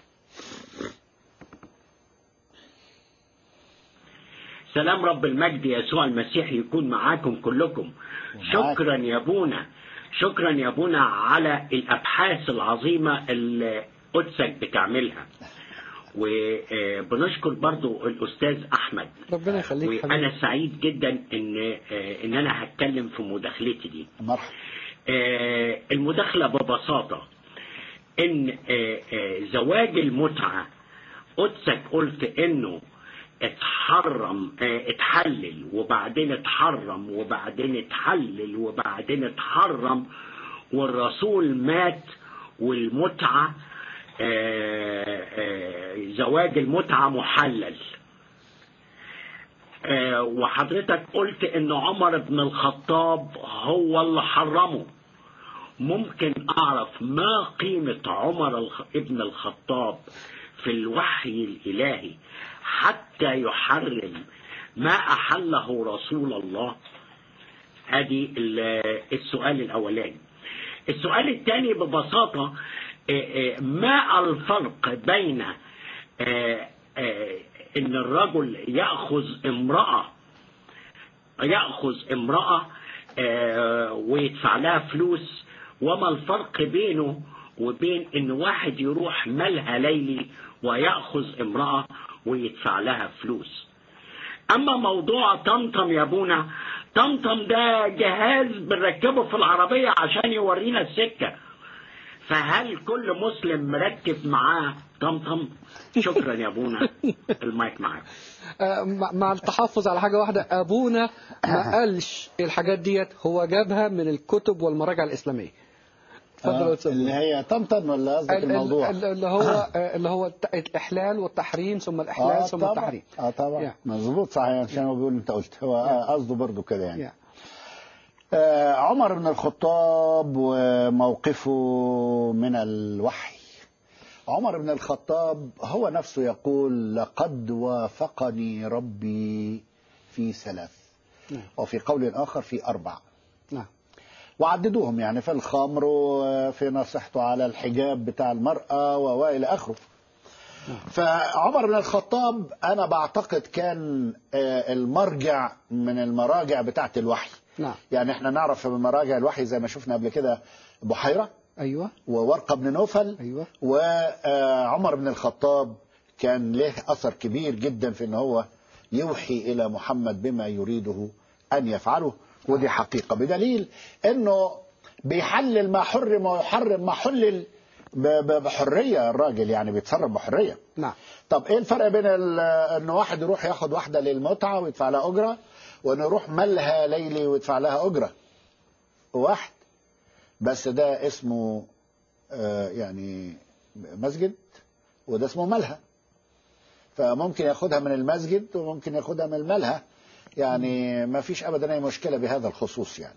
سلام رب المجد يسوع المسيح يكون معاكم كلكم. شكرا يا ابونا، شكرا يا ابونا على الابحاث العظيمه اللي قدسك بتعملها، وبنشكر برضو الاستاذ احمد. ربنا يخليك. وانا سعيد جدا ان ان انا هتكلم في مداخلتي دي. مرحبا. المداخله ببساطه ان زواج المتعه قدسك قلت انه اتحرم اتحلل وبعدين اتحرم وبعدين اتحلل وبعدين اتحرم، والرسول مات والمتعه آآ آآ زواج المتعة محلل. وحضرتك قلت ان عمر بن الخطاب هو اللي حرمه. ممكن اعرف ما قيمة عمر ابن الخطاب في الوحي الالهي حتى يحرم ما احله رسول الله؟ ادي السؤال الاولاني. السؤال الثاني ببساطة: ما الفرق بين ان الرجل يأخذ امرأة يأخذ امرأة ويدفع لها فلوس، وما الفرق بينه وبين ان واحد يروح ملهى ليلي ويأخذ امرأة ويدفع لها فلوس؟ أما موضوع طمطم يا أبونا، طمطم ده جهاز بنركبه في العربية عشان يورينا السكة، فهل كل مسلم مركب معاه طمطم؟ شكرا يا أبونا، المايك معاك. مع التحفظ على حاجة واحدة، أبونا ما قالش الحاجات ديت، هو جابها من الكتب والمراجع الإسلامية. آه اللي هي طمطم ولا قصدك الموضوع؟ اللي هو اللي هو الإحلال والتحريم ثم الإحلال آه ثم التحريم. اه طبعا yeah. مظبوط صحيح، عشان هو بيقول انت قلت هو قصده yeah. برضو كده يعني yeah. آه عمر بن الخطاب وموقفه من الوحي. عمر بن الخطاب هو نفسه يقول لقد وافقني ربي في ثلاث yeah. وفي قول آخر في أربع yeah. وعددوهم يعني في الخمر وفي نصيحته على الحجاب بتاع المرأة وإلى آخره. فعمر بن الخطاب أنا بعتقد كان المرجع من المراجع بتاعت الوحي. نعم. يعني احنا نعرف من مراجع الوحي زي ما شفنا قبل كده بحيرة، أيوة، وورقة بن نوفل، أيوة. وعمر بن الخطاب كان له أثر كبير جدا في أنه هو يوحي إلى محمد بما يريده أن يفعله، ودي حقيقة بدليل أنه بيحلل ما حرم ويحرم ما حلل بحرية. الراجل يعني بيتصرف بحرية. نعم. طب ايه الفرق بين انه واحد يروح ياخد واحدة للمتعة ويدفع لها أجرة، وانه يروح ملهى ليلي ويدفع لها أجرة؟ واحد بس ده اسمه آه يعني مسجد، وده اسمه ملهى، فممكن ياخدها من المسجد وممكن ياخدها من الملهى، يعني ما فيش ابدا اي مشكلة بهذا الخصوص يعني.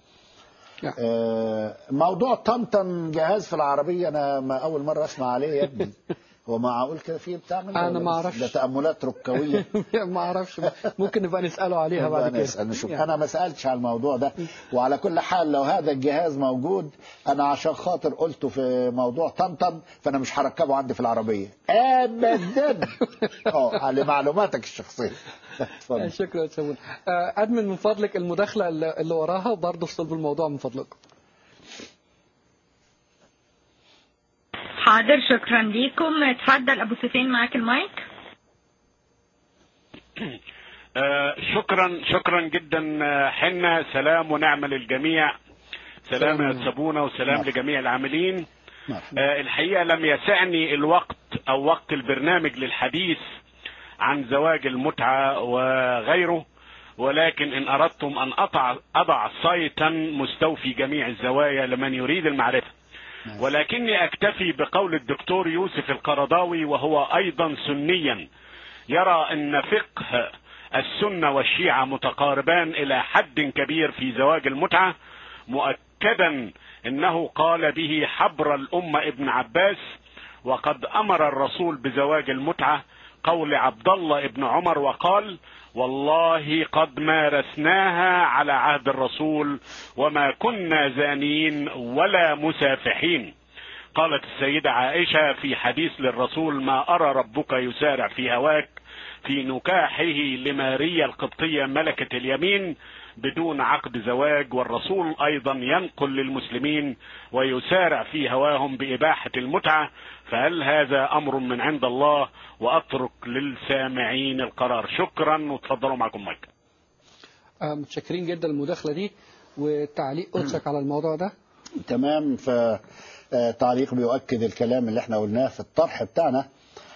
آه موضوع طمطم جهاز في العربية انا ما اول مرة اسمع عليه يا ابني. هو معقول كده فيه بتاع من انا ما اعرفش، ده تأملات ركوية. ما اعرفش، ممكن نبقى نسأله عليها بعد كده. نسأل نشوف. انا ما سألتش على الموضوع ده، وعلى كل حال لو هذا الجهاز موجود انا عشان خاطر قلته في موضوع طمطم فانا مش هركبه عندي في العربية ابدا. اه على معلوماتك الشخصية. شكرا سمون. ادمن من فضلك المداخلة اللي وراها برضه في صلب الموضوع من فضلكم. حاضر، شكرا ليكم. اتفضل ابو سفين معاك المايك. آه شكرا شكرا جدا حنا. سلام ونعم للجميع. سلام يا سابونا وسلام مرحبا. لجميع العاملين. آه الحقيقة لم يسعني الوقت او وقت البرنامج للحديث عن زواج المتعة وغيره، ولكن ان اردتم ان اضع اضع صيتا مستوفي جميع الزوايا لمن يريد المعرفة، ولكني اكتفي بقول الدكتور يوسف القرضاوي وهو ايضا سنيا يرى ان فقه السنة والشيعة متقاربان الى حد كبير في زواج المتعة، مؤكدا انه قال به حبر الامة ابن عباس، وقد امر الرسول بزواج المتعة قول عبد الله ابن عمر وقال والله قد مارسناها على عهد الرسول وما كنا زانين ولا مسافحين. قالت السيدة عائشة في حديث للرسول ما أرى ربك يسارع في هواك في نكاحه لماريا القبطية ملكة اليمين بدون عقد زواج، والرسول أيضا ينقل للمسلمين ويسارع في هواهم بإباحة المتعة، فهل هذا أمر من عند الله؟ وأترك للسامعين القرار. شكرا وتفضلوا معكم مايك. متشكرين جدا المداخلة دي وتعليق قدسك على الموضوع ده. تمام. فتعليق بيؤكد الكلام اللي احنا قلناه في الطرح بتاعنا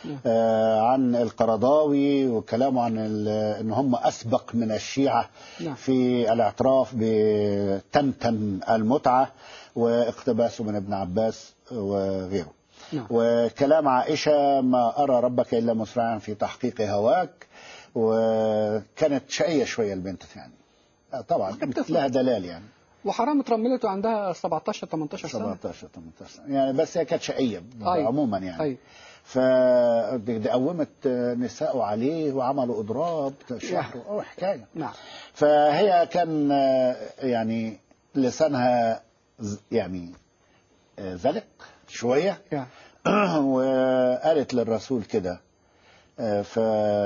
عن القرضاوي وكلامه عن ان هم اسبق من الشيعة في الاعتراف بتمتم المتعة واقتباسه من ابن عباس وغيره. وكلام عائشة ما أرى ربك إلا مسرعا في تحقيق هواك، وكانت شقية شوية البنت يعني طبعا لها دلال يعني، وحرام اترملت وعندها سبعتاشر تمنتاشر سنة سبعتاشر تمنتاشر يعني، بس هي كانت شقية أيوة. عموما يعني أيوة. فقومت نساء عليه وعملوا إضراب شهر أو حكاية. نعم. فهي كان يعني لسانها يعني زلق شوية وقالت للرسول كده. ف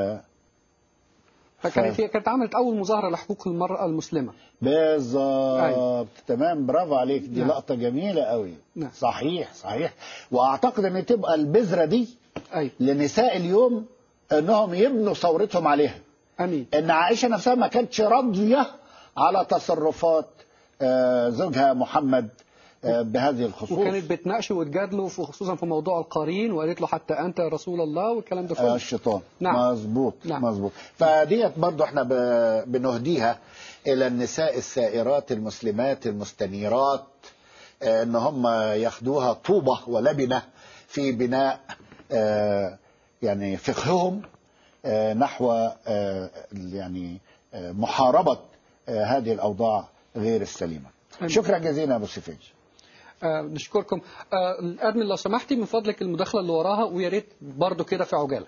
فكانت هي كانت عملت اول مظاهره لحقوق المراه المسلمه. بالظبط. تمام، برافو عليك. دي نعم. لقطه جميله قوي. نعم. صحيح صحيح. واعتقد ان تبقى البذره دي أي. لنساء اليوم انهم يبنوا ثورتهم عليها. امين. ان عائشه نفسها ما كانتش راضيه على تصرفات زوجها محمد بهذه الخصوص، وكانت بتناقش وتجادله خصوصا في موضوع القرين، وقالت له حتى انت يا رسول الله والكلام ده كله. الشيطان. نعم. مظبوط. نعم. مظبوط. فديت برضو احنا بنهديها الى النساء السائرات المسلمات المستنيرات، ان هم ياخدوها طوبة ولبنة في بناء يعني فقههم نحو يعني محاربة هذه الأوضاع غير السليمة. شكرا جزيلا أبو سفيج. آه نشكركم. آه الأدمن لو سمحتي من فضلك المداخلة اللي وراها، ويا ريت برضه كده في عجالة.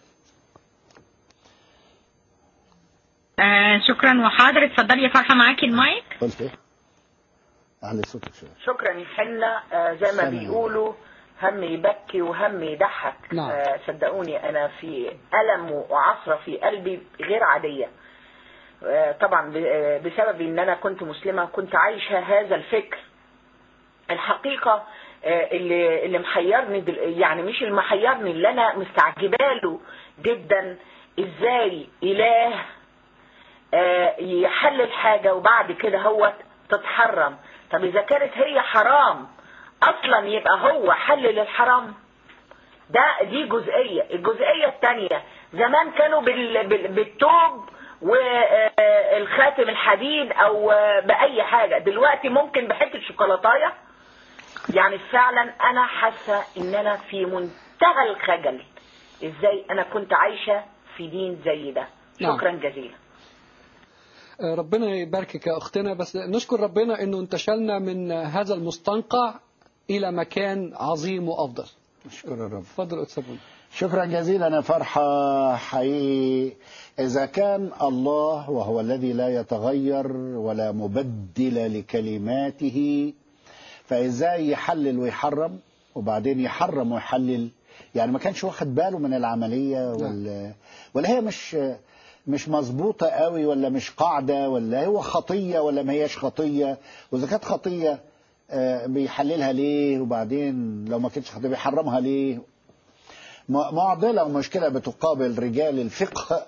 آه شكرا وحاضر. اتفضلي يا فرحة معاكي المايك. قلت ايه؟ أعلى صوتك شوية. شكرا يا حنة. آه زي ما بيقولوا هم يبكي وهم يضحك. نعم. آه صدقوني أنا في ألم وعصرة في قلبي غير عادية. آه طبعا بسبب ان انا كنت مسلمة كنت عايشة هذا الفكر. الحقيقة آه اللي اللي محيرني يعني مش اللي محيرني، اللي انا مستعجباله جدا، ازاي اله آه يحلل حاجة وبعد كده هو تتحرم. طب اذا كانت هي حرام اصلا يبقى هو حلل الحرام ده. دي جزئية. الجزئية الثانية، زمان كانوا بالتوب والخاتم الحديد او باي حاجة، دلوقتي ممكن بحته شوكولاتايه. يعني فعلا انا حاسه ان انا في منتهى الخجل، ازاي انا كنت عايشه في دين زي ده. شكرا نعم. جزيلا. ربنا يباركك يا اختنا، بس نشكر ربنا انه انتشلنا من هذا المستنقع الى مكان عظيم وافضل. نشكر الرب. اتفضل أتسابون. شكرا جزيلا يا فرحة. حقيقي إذا كان الله وهو الذي لا يتغير ولا مبدل لكلماته، فإزاي يحلل ويحرم وبعدين يحرم ويحلل؟ يعني ما كانش واخد باله من العملية ولا, ولا هي مش مش مظبوطة قوي، ولا مش قاعدة، ولا هو خطية ولا ما هيش خطية؟ وإذا كانت خطية بيحللها ليه؟ وبعدين لو ما كانتش خطية بيحرمها ليه؟ معضلة ومشكلة بتقابل رجال الفقه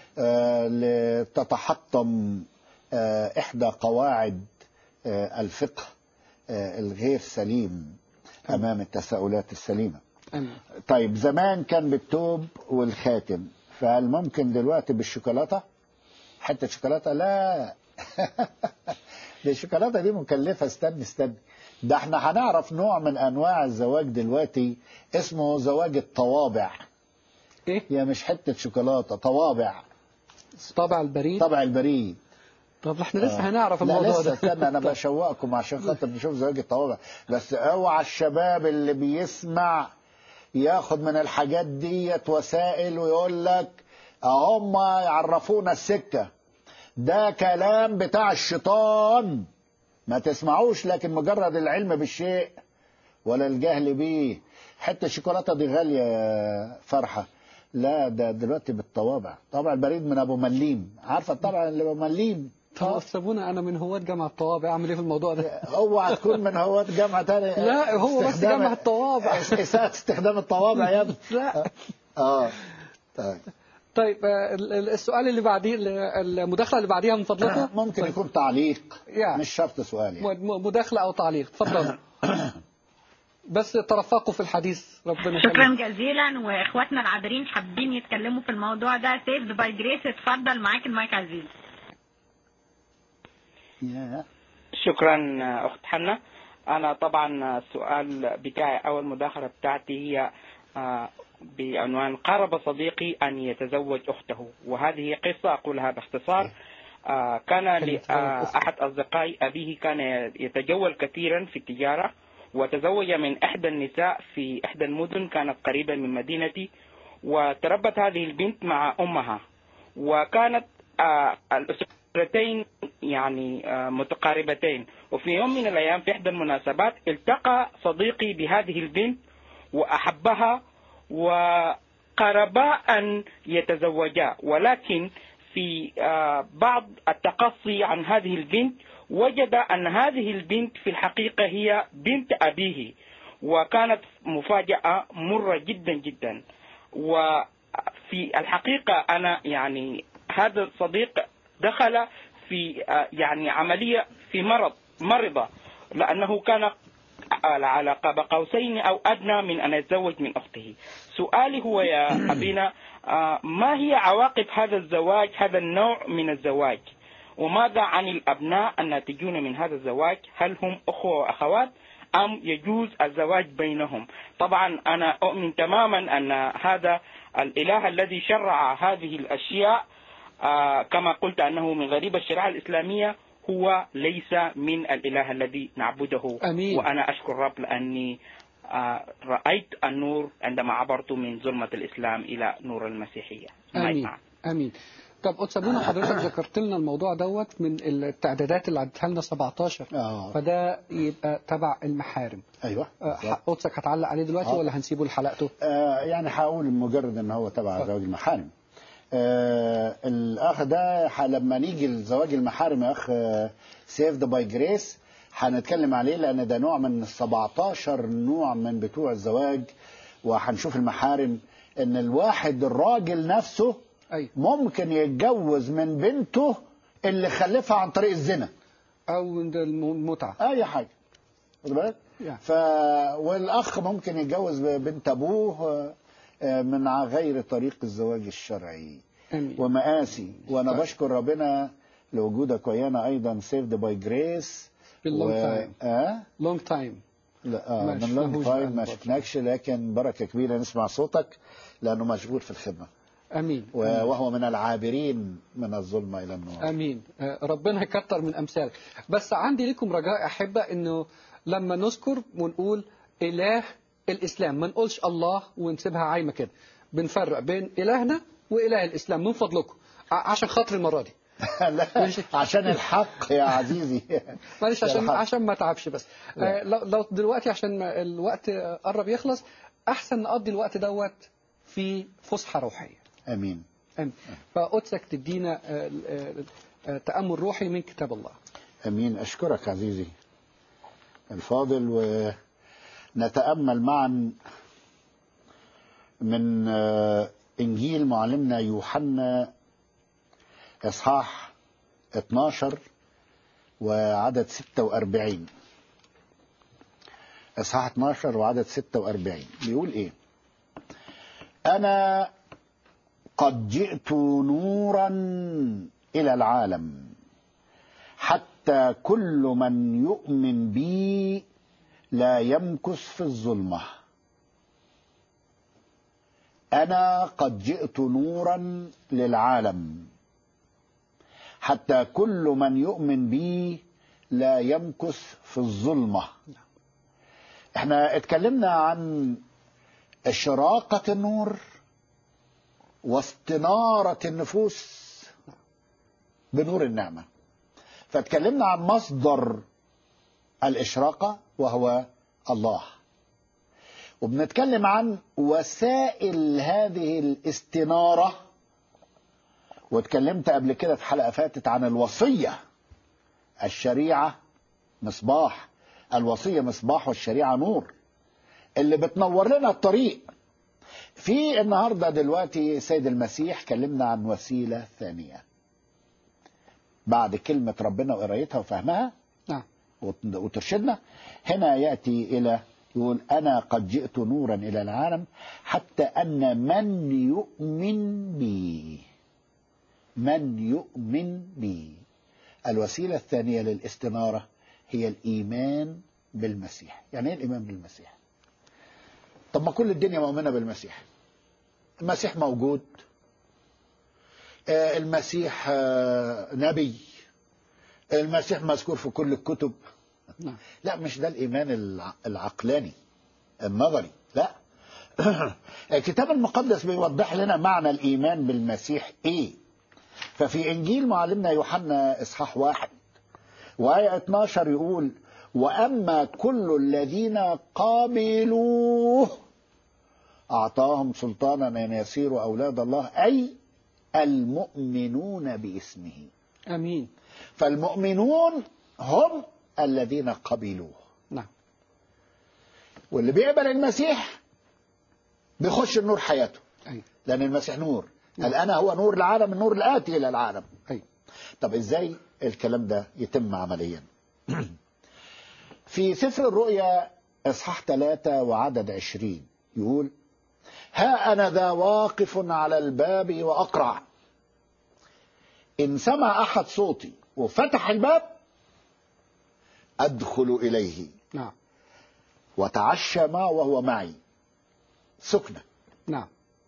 لتتحطم إحدى قواعد الفقه الغير سليم أمام التساؤلات السليمة. طيب زمان كان بالتوب والخاتم، فهل ممكن دلوقتي بالشوكولاتة؟ حتى شوكولاتة؟ لا. دي الشوكولاتة دي مكلفة. استني استني، ده احنا هنعرف نوع من انواع الزواج دلوقتي اسمه زواج الطوابع. ايه؟ يا مش حتة شوكولاتة، طوابع. طابع البريد. طابع البريد. طب احنا لسه آه. هنعرف لا الموضوع لسه ده. استنى انا بشوقكم عشان خاطر نشوف زواج الطوابع. بس اوعى الشباب اللي بيسمع ياخد من الحاجات ديت وسائل ويقول لك هم يعرفونا السكة. ده كلام بتاع الشيطان، ما تسمعوش. لكن مجرد العلم بالشيء ولا الجهل بيه. حتى الشوكولاتة دي غالية يا فرحة. لا ده دلوقتي بالطوابع. طابع البريد من ابو مليم. عارفة الطبع اللي ابو مليم؟ طب سابونا انا من هواة جامعة الطوابع، اعمل ايه في الموضوع ده؟ اوعى تكون من هواة جامعة تاني. لا هو بس جامعة الطوابع. اساءة استخدام الطوابع يا ابني. لا. اه طيب. طيب السؤال اللي بعديه، المداخلة اللي بعديها من فضلكم ممكن طيب. يكون تعليق يعني. مش شرط سؤال يعني. مداخلة أو تعليق. تفضلوا. بس ترفقوا في الحديث. ربنا شكرا جزيلا. واخواتنا العابرين حابين يتكلموا في الموضوع ده. سيفد باي جريس. اتفضل معاك المايك عزيز. شكرا أخت حنا. أنا طبعا السؤال بتاعي أو المداخلة بتاعتي هي بعنوان قرب صديقي أن يتزوج أخته، وهذه قصة أقولها باختصار. كان لأحد أصدقائي أبيه كان يتجول كثيرا في التجارة، وتزوج من إحدى النساء في إحدى المدن كانت قريبة من مدينتي، وتربت هذه البنت مع أمها، وكانت الأسرتين يعني متقاربتين. وفي يوم من الأيام في إحدى المناسبات التقى صديقي بهذه البنت وأحبها وقربا أن يتزوجا، ولكن في بعض التقصي عن هذه البنت وجد أن هذه البنت في الحقيقة هي بنت أبيه، وكانت مفاجأة مرة جدا جدا. وفي الحقيقة أنا يعني هذا الصديق دخل في يعني عملية في مرض مرضة، لأنه كان على قاب قوسين أو أدنى من أن يتزوج من أخته. سؤالي هو يا أبينا، ما هي عواقب هذا الزواج، هذا النوع من الزواج، وماذا عن الأبناء الناتجون من هذا الزواج؟ هل هم أخوة وأخوات أم يجوز الزواج بينهم؟ طبعا أنا أؤمن تماما أن هذا الإله الذي شرع هذه الأشياء آه كما قلت أنه من غريب الشريعة الإسلامية هو ليس من الإله الذي نعبده. أمين. وأنا أشكر رب لأني آه رأيت النور عندما عبرت من ظلمة الإسلام إلى نور المسيحية. أمين. أمين. طب قدس أبونا، حضرتك ذكرت لنا الموضوع دوت من التعدادات اللي عدتها لنا سبعتاشر، آه. فده يبقى تبع المحارم. ايوه آه، قدسك هتعلق عليه دلوقتي آه. ولا هنسيبه لحلقته؟ آه يعني هقول مجرد ان هو تبع زواج المحارم. آه الاخ ده لما نيجي لزواج المحارم يا اخ سيفد باي جريس هنتكلم عليه، لان ده نوع من سبعتاشر نوع من بتوع الزواج. وهنشوف المحارم ان الواحد الراجل نفسه أيوة. ممكن يتجوز من بنته اللي خلفها عن طريق الزنا او من المتعه، اي حاجه، خد بالك. يعني. ف والاخ ممكن يتجوز بنت ابوه من غير طريق الزواج الشرعي. أمين. ومآسي. وانا ف... بشكر ربنا لوجودك ويانا ايضا سيفد باي جريس. باللونج تايم. اه لونج تايم. لا اه من لونج تايم ما شفناكش، لكن بركه كبيره نسمع صوتك لانه مشغول في الخدمه. امين. وهو من العابرين من الظلمه الى النور. امين. ربنا يكتر من امثالك. بس عندي لكم رجاء احبه، انه لما نذكر ونقول اله الاسلام ما نقولش الله ونسيبها عايمه كده، بنفرق بين الهنا واله الاسلام من فضلكم، عشان خاطر المره دي. لا عشان الحق يا عزيزي. معلش عشان عشان ما اتعبش بس. آه لو دلوقتي عشان الوقت قرب يخلص، احسن نقضي الوقت دوت في فسحه روحيه. امين. امين. فقدسك تدينا تامل روحي من كتاب الله. امين. اشكرك عزيزي الفاضل، ونتامل معا من انجيل معلمنا يوحنا اصحاح اتناشر وعدد ستة وأربعين. اصحاح اتناشر وعدد ستة وأربعين بيقول ايه؟ انا قد جئت نورا الى العالم حتى كل من يؤمن بي لا يمكث في الظلمه. انا قد جئت نورا للعالم حتى كل من يؤمن بي لا يمكث في الظلمه. احنا اتكلمنا عن اشراقه النور واستنارة النفوس بنور النعمة، فاتكلمنا عن مصدر الإشراقة وهو الله، وبنتكلم عن وسائل هذه الاستنارة، واتكلمت قبل كده في حلقة فاتت عن الوصية. الشريعة مصباح، الوصية مصباح والشريعة نور اللي بتنور لنا الطريق. في النهاردة دلوقتي سيد المسيح كلمنا عن وسيلة ثانية بعد كلمة ربنا وقرايتها وفهمها نعم وترشدنا. هنا يأتي إلى يقول أنا قد جئت نورا إلى العالم حتى أن من يؤمن بي، من يؤمن بي. الوسيلة الثانية للاستنارة هي الإيمان بالمسيح. يعني إيه الإيمان بالمسيح؟ طب ما كل الدنيا مؤمنة بالمسيح. المسيح موجود، المسيح نبي، المسيح مذكور في كل الكتب. لا مش ده الإيمان العقلاني النظري، لا. الكتاب المقدس بيوضح لنا معنى الإيمان بالمسيح إيه. ففي إنجيل معلمنا يوحنا إصحاح واحد وآية اتناشر يقول وأما كل الذين قابلوه أعطاهم سلطانا أن يصيروا أولاد الله، أي المؤمنون باسمه. أمين. فالمؤمنون هم الذين قبلوه. نعم. واللي بيقبل المسيح بيخش النور حياته. أي. لأن المسيح نور، قال أنا هو نور العالم، النور الآتي إلى العالم. أي. طب إزاي الكلام ده يتم عمليا؟ في سفر الرؤيا إصحاح ثلاثة وعدد عشرين يقول: ها أنا ذا واقف على الباب وأقرع، إن سمع أحد صوتي وفتح الباب أدخل إليه. نعم. وتعشى معه وهو معي سكنة. نعم.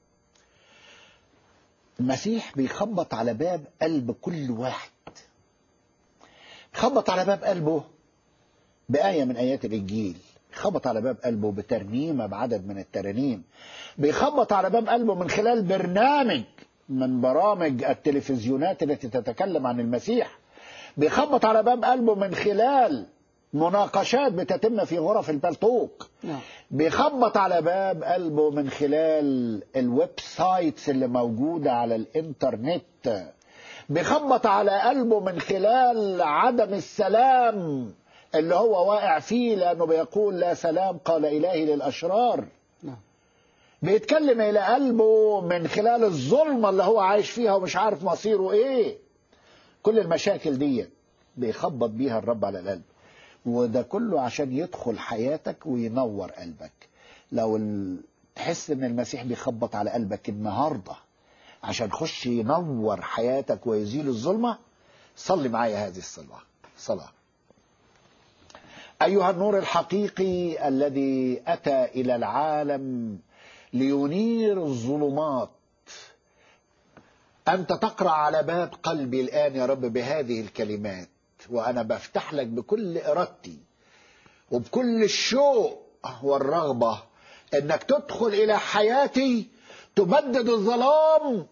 المسيح بيخبط على باب قلب كل واحد، بيخبط على باب قلبه بآية من آيات الإنجيل، بيخبط على باب قلبه بترنيمة بعدد من الترانيم، بيخبط على باب قلبه من خلال برنامج من برامج التلفزيونات التي تتكلم عن المسيح، بيخبط على باب قلبه من خلال مناقشات بتتم في غرف البلطوق، نعم. بيخبط على باب قلبه من خلال الويب سايتس اللي موجودة على الانترنت، بيخبط على قلبه من خلال عدم السلام اللي هو واقع فيه، لأنه بيقول لا سلام قال إلهي للأشرار. نعم. بيتكلم إلى قلبه من خلال الظلمة اللي هو عايش فيها ومش عارف مصيره إيه. كل المشاكل دي بيخبط بيها الرب على القلب، وده كله عشان يدخل حياتك وينور قلبك. لو تحس ان المسيح بيخبط على قلبك النهاردة عشان خش ينور حياتك ويزيل الظلمة، صلي معايا هذه الصلاة. صلاة: أيها النور الحقيقي الذي أتى إلى العالم لينير الظلمات، أنت تقرأ على باب قلبي الآن يا رب بهذه الكلمات، وأنا بفتح لك بكل إرادتي وبكل الشوق والرغبة أنك تدخل إلى حياتي، تبدد الظلام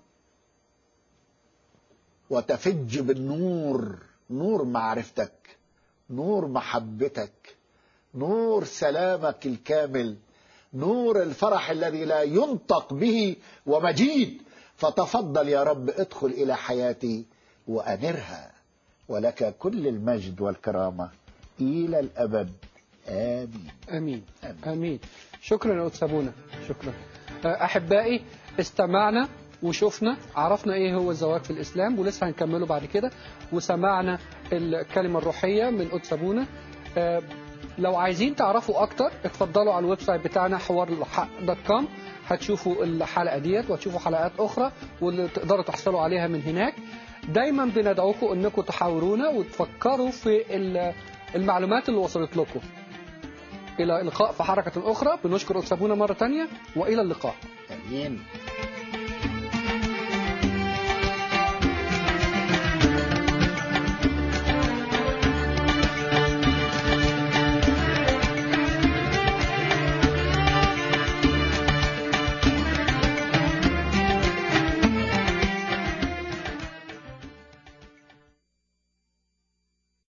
وتفج بالنور، نور معرفتك، نور محبتك، نور سلامك الكامل، نور الفرح الذي لا ينطق به ومجيد. فتفضل يا رب ادخل إلى حياتي وأنرها، ولك كل المجد والكرامة إلى الأبد. آمين. آمين. آمين. آمين. شكرا يا أستاذ أبونا، شكرا. أحبائي، استمعنا وشفنا، عرفنا إيه هو الزواج في الإسلام، ولسه هنكمله بعد كده، وسمعنا الكلمة الروحية من أستاذ أبونا. لو عايزين تعرفوا أكتر اتفضلوا على الويب سايت بتاعنا حوار الحق دوت كوم، هتشوفوا الحلقة ديت وهتشوفوا حلقات أخرى واللي تقدروا تحصلوا عليها من هناك. دايما بندعوكم أنكم تحاورونا وتفكروا في المعلومات اللي وصلت لكم. إلى اللقاء في حركة أخرى، بنشكر أستاذ أبونا مرة تانية، وإلى اللقاء. آمين.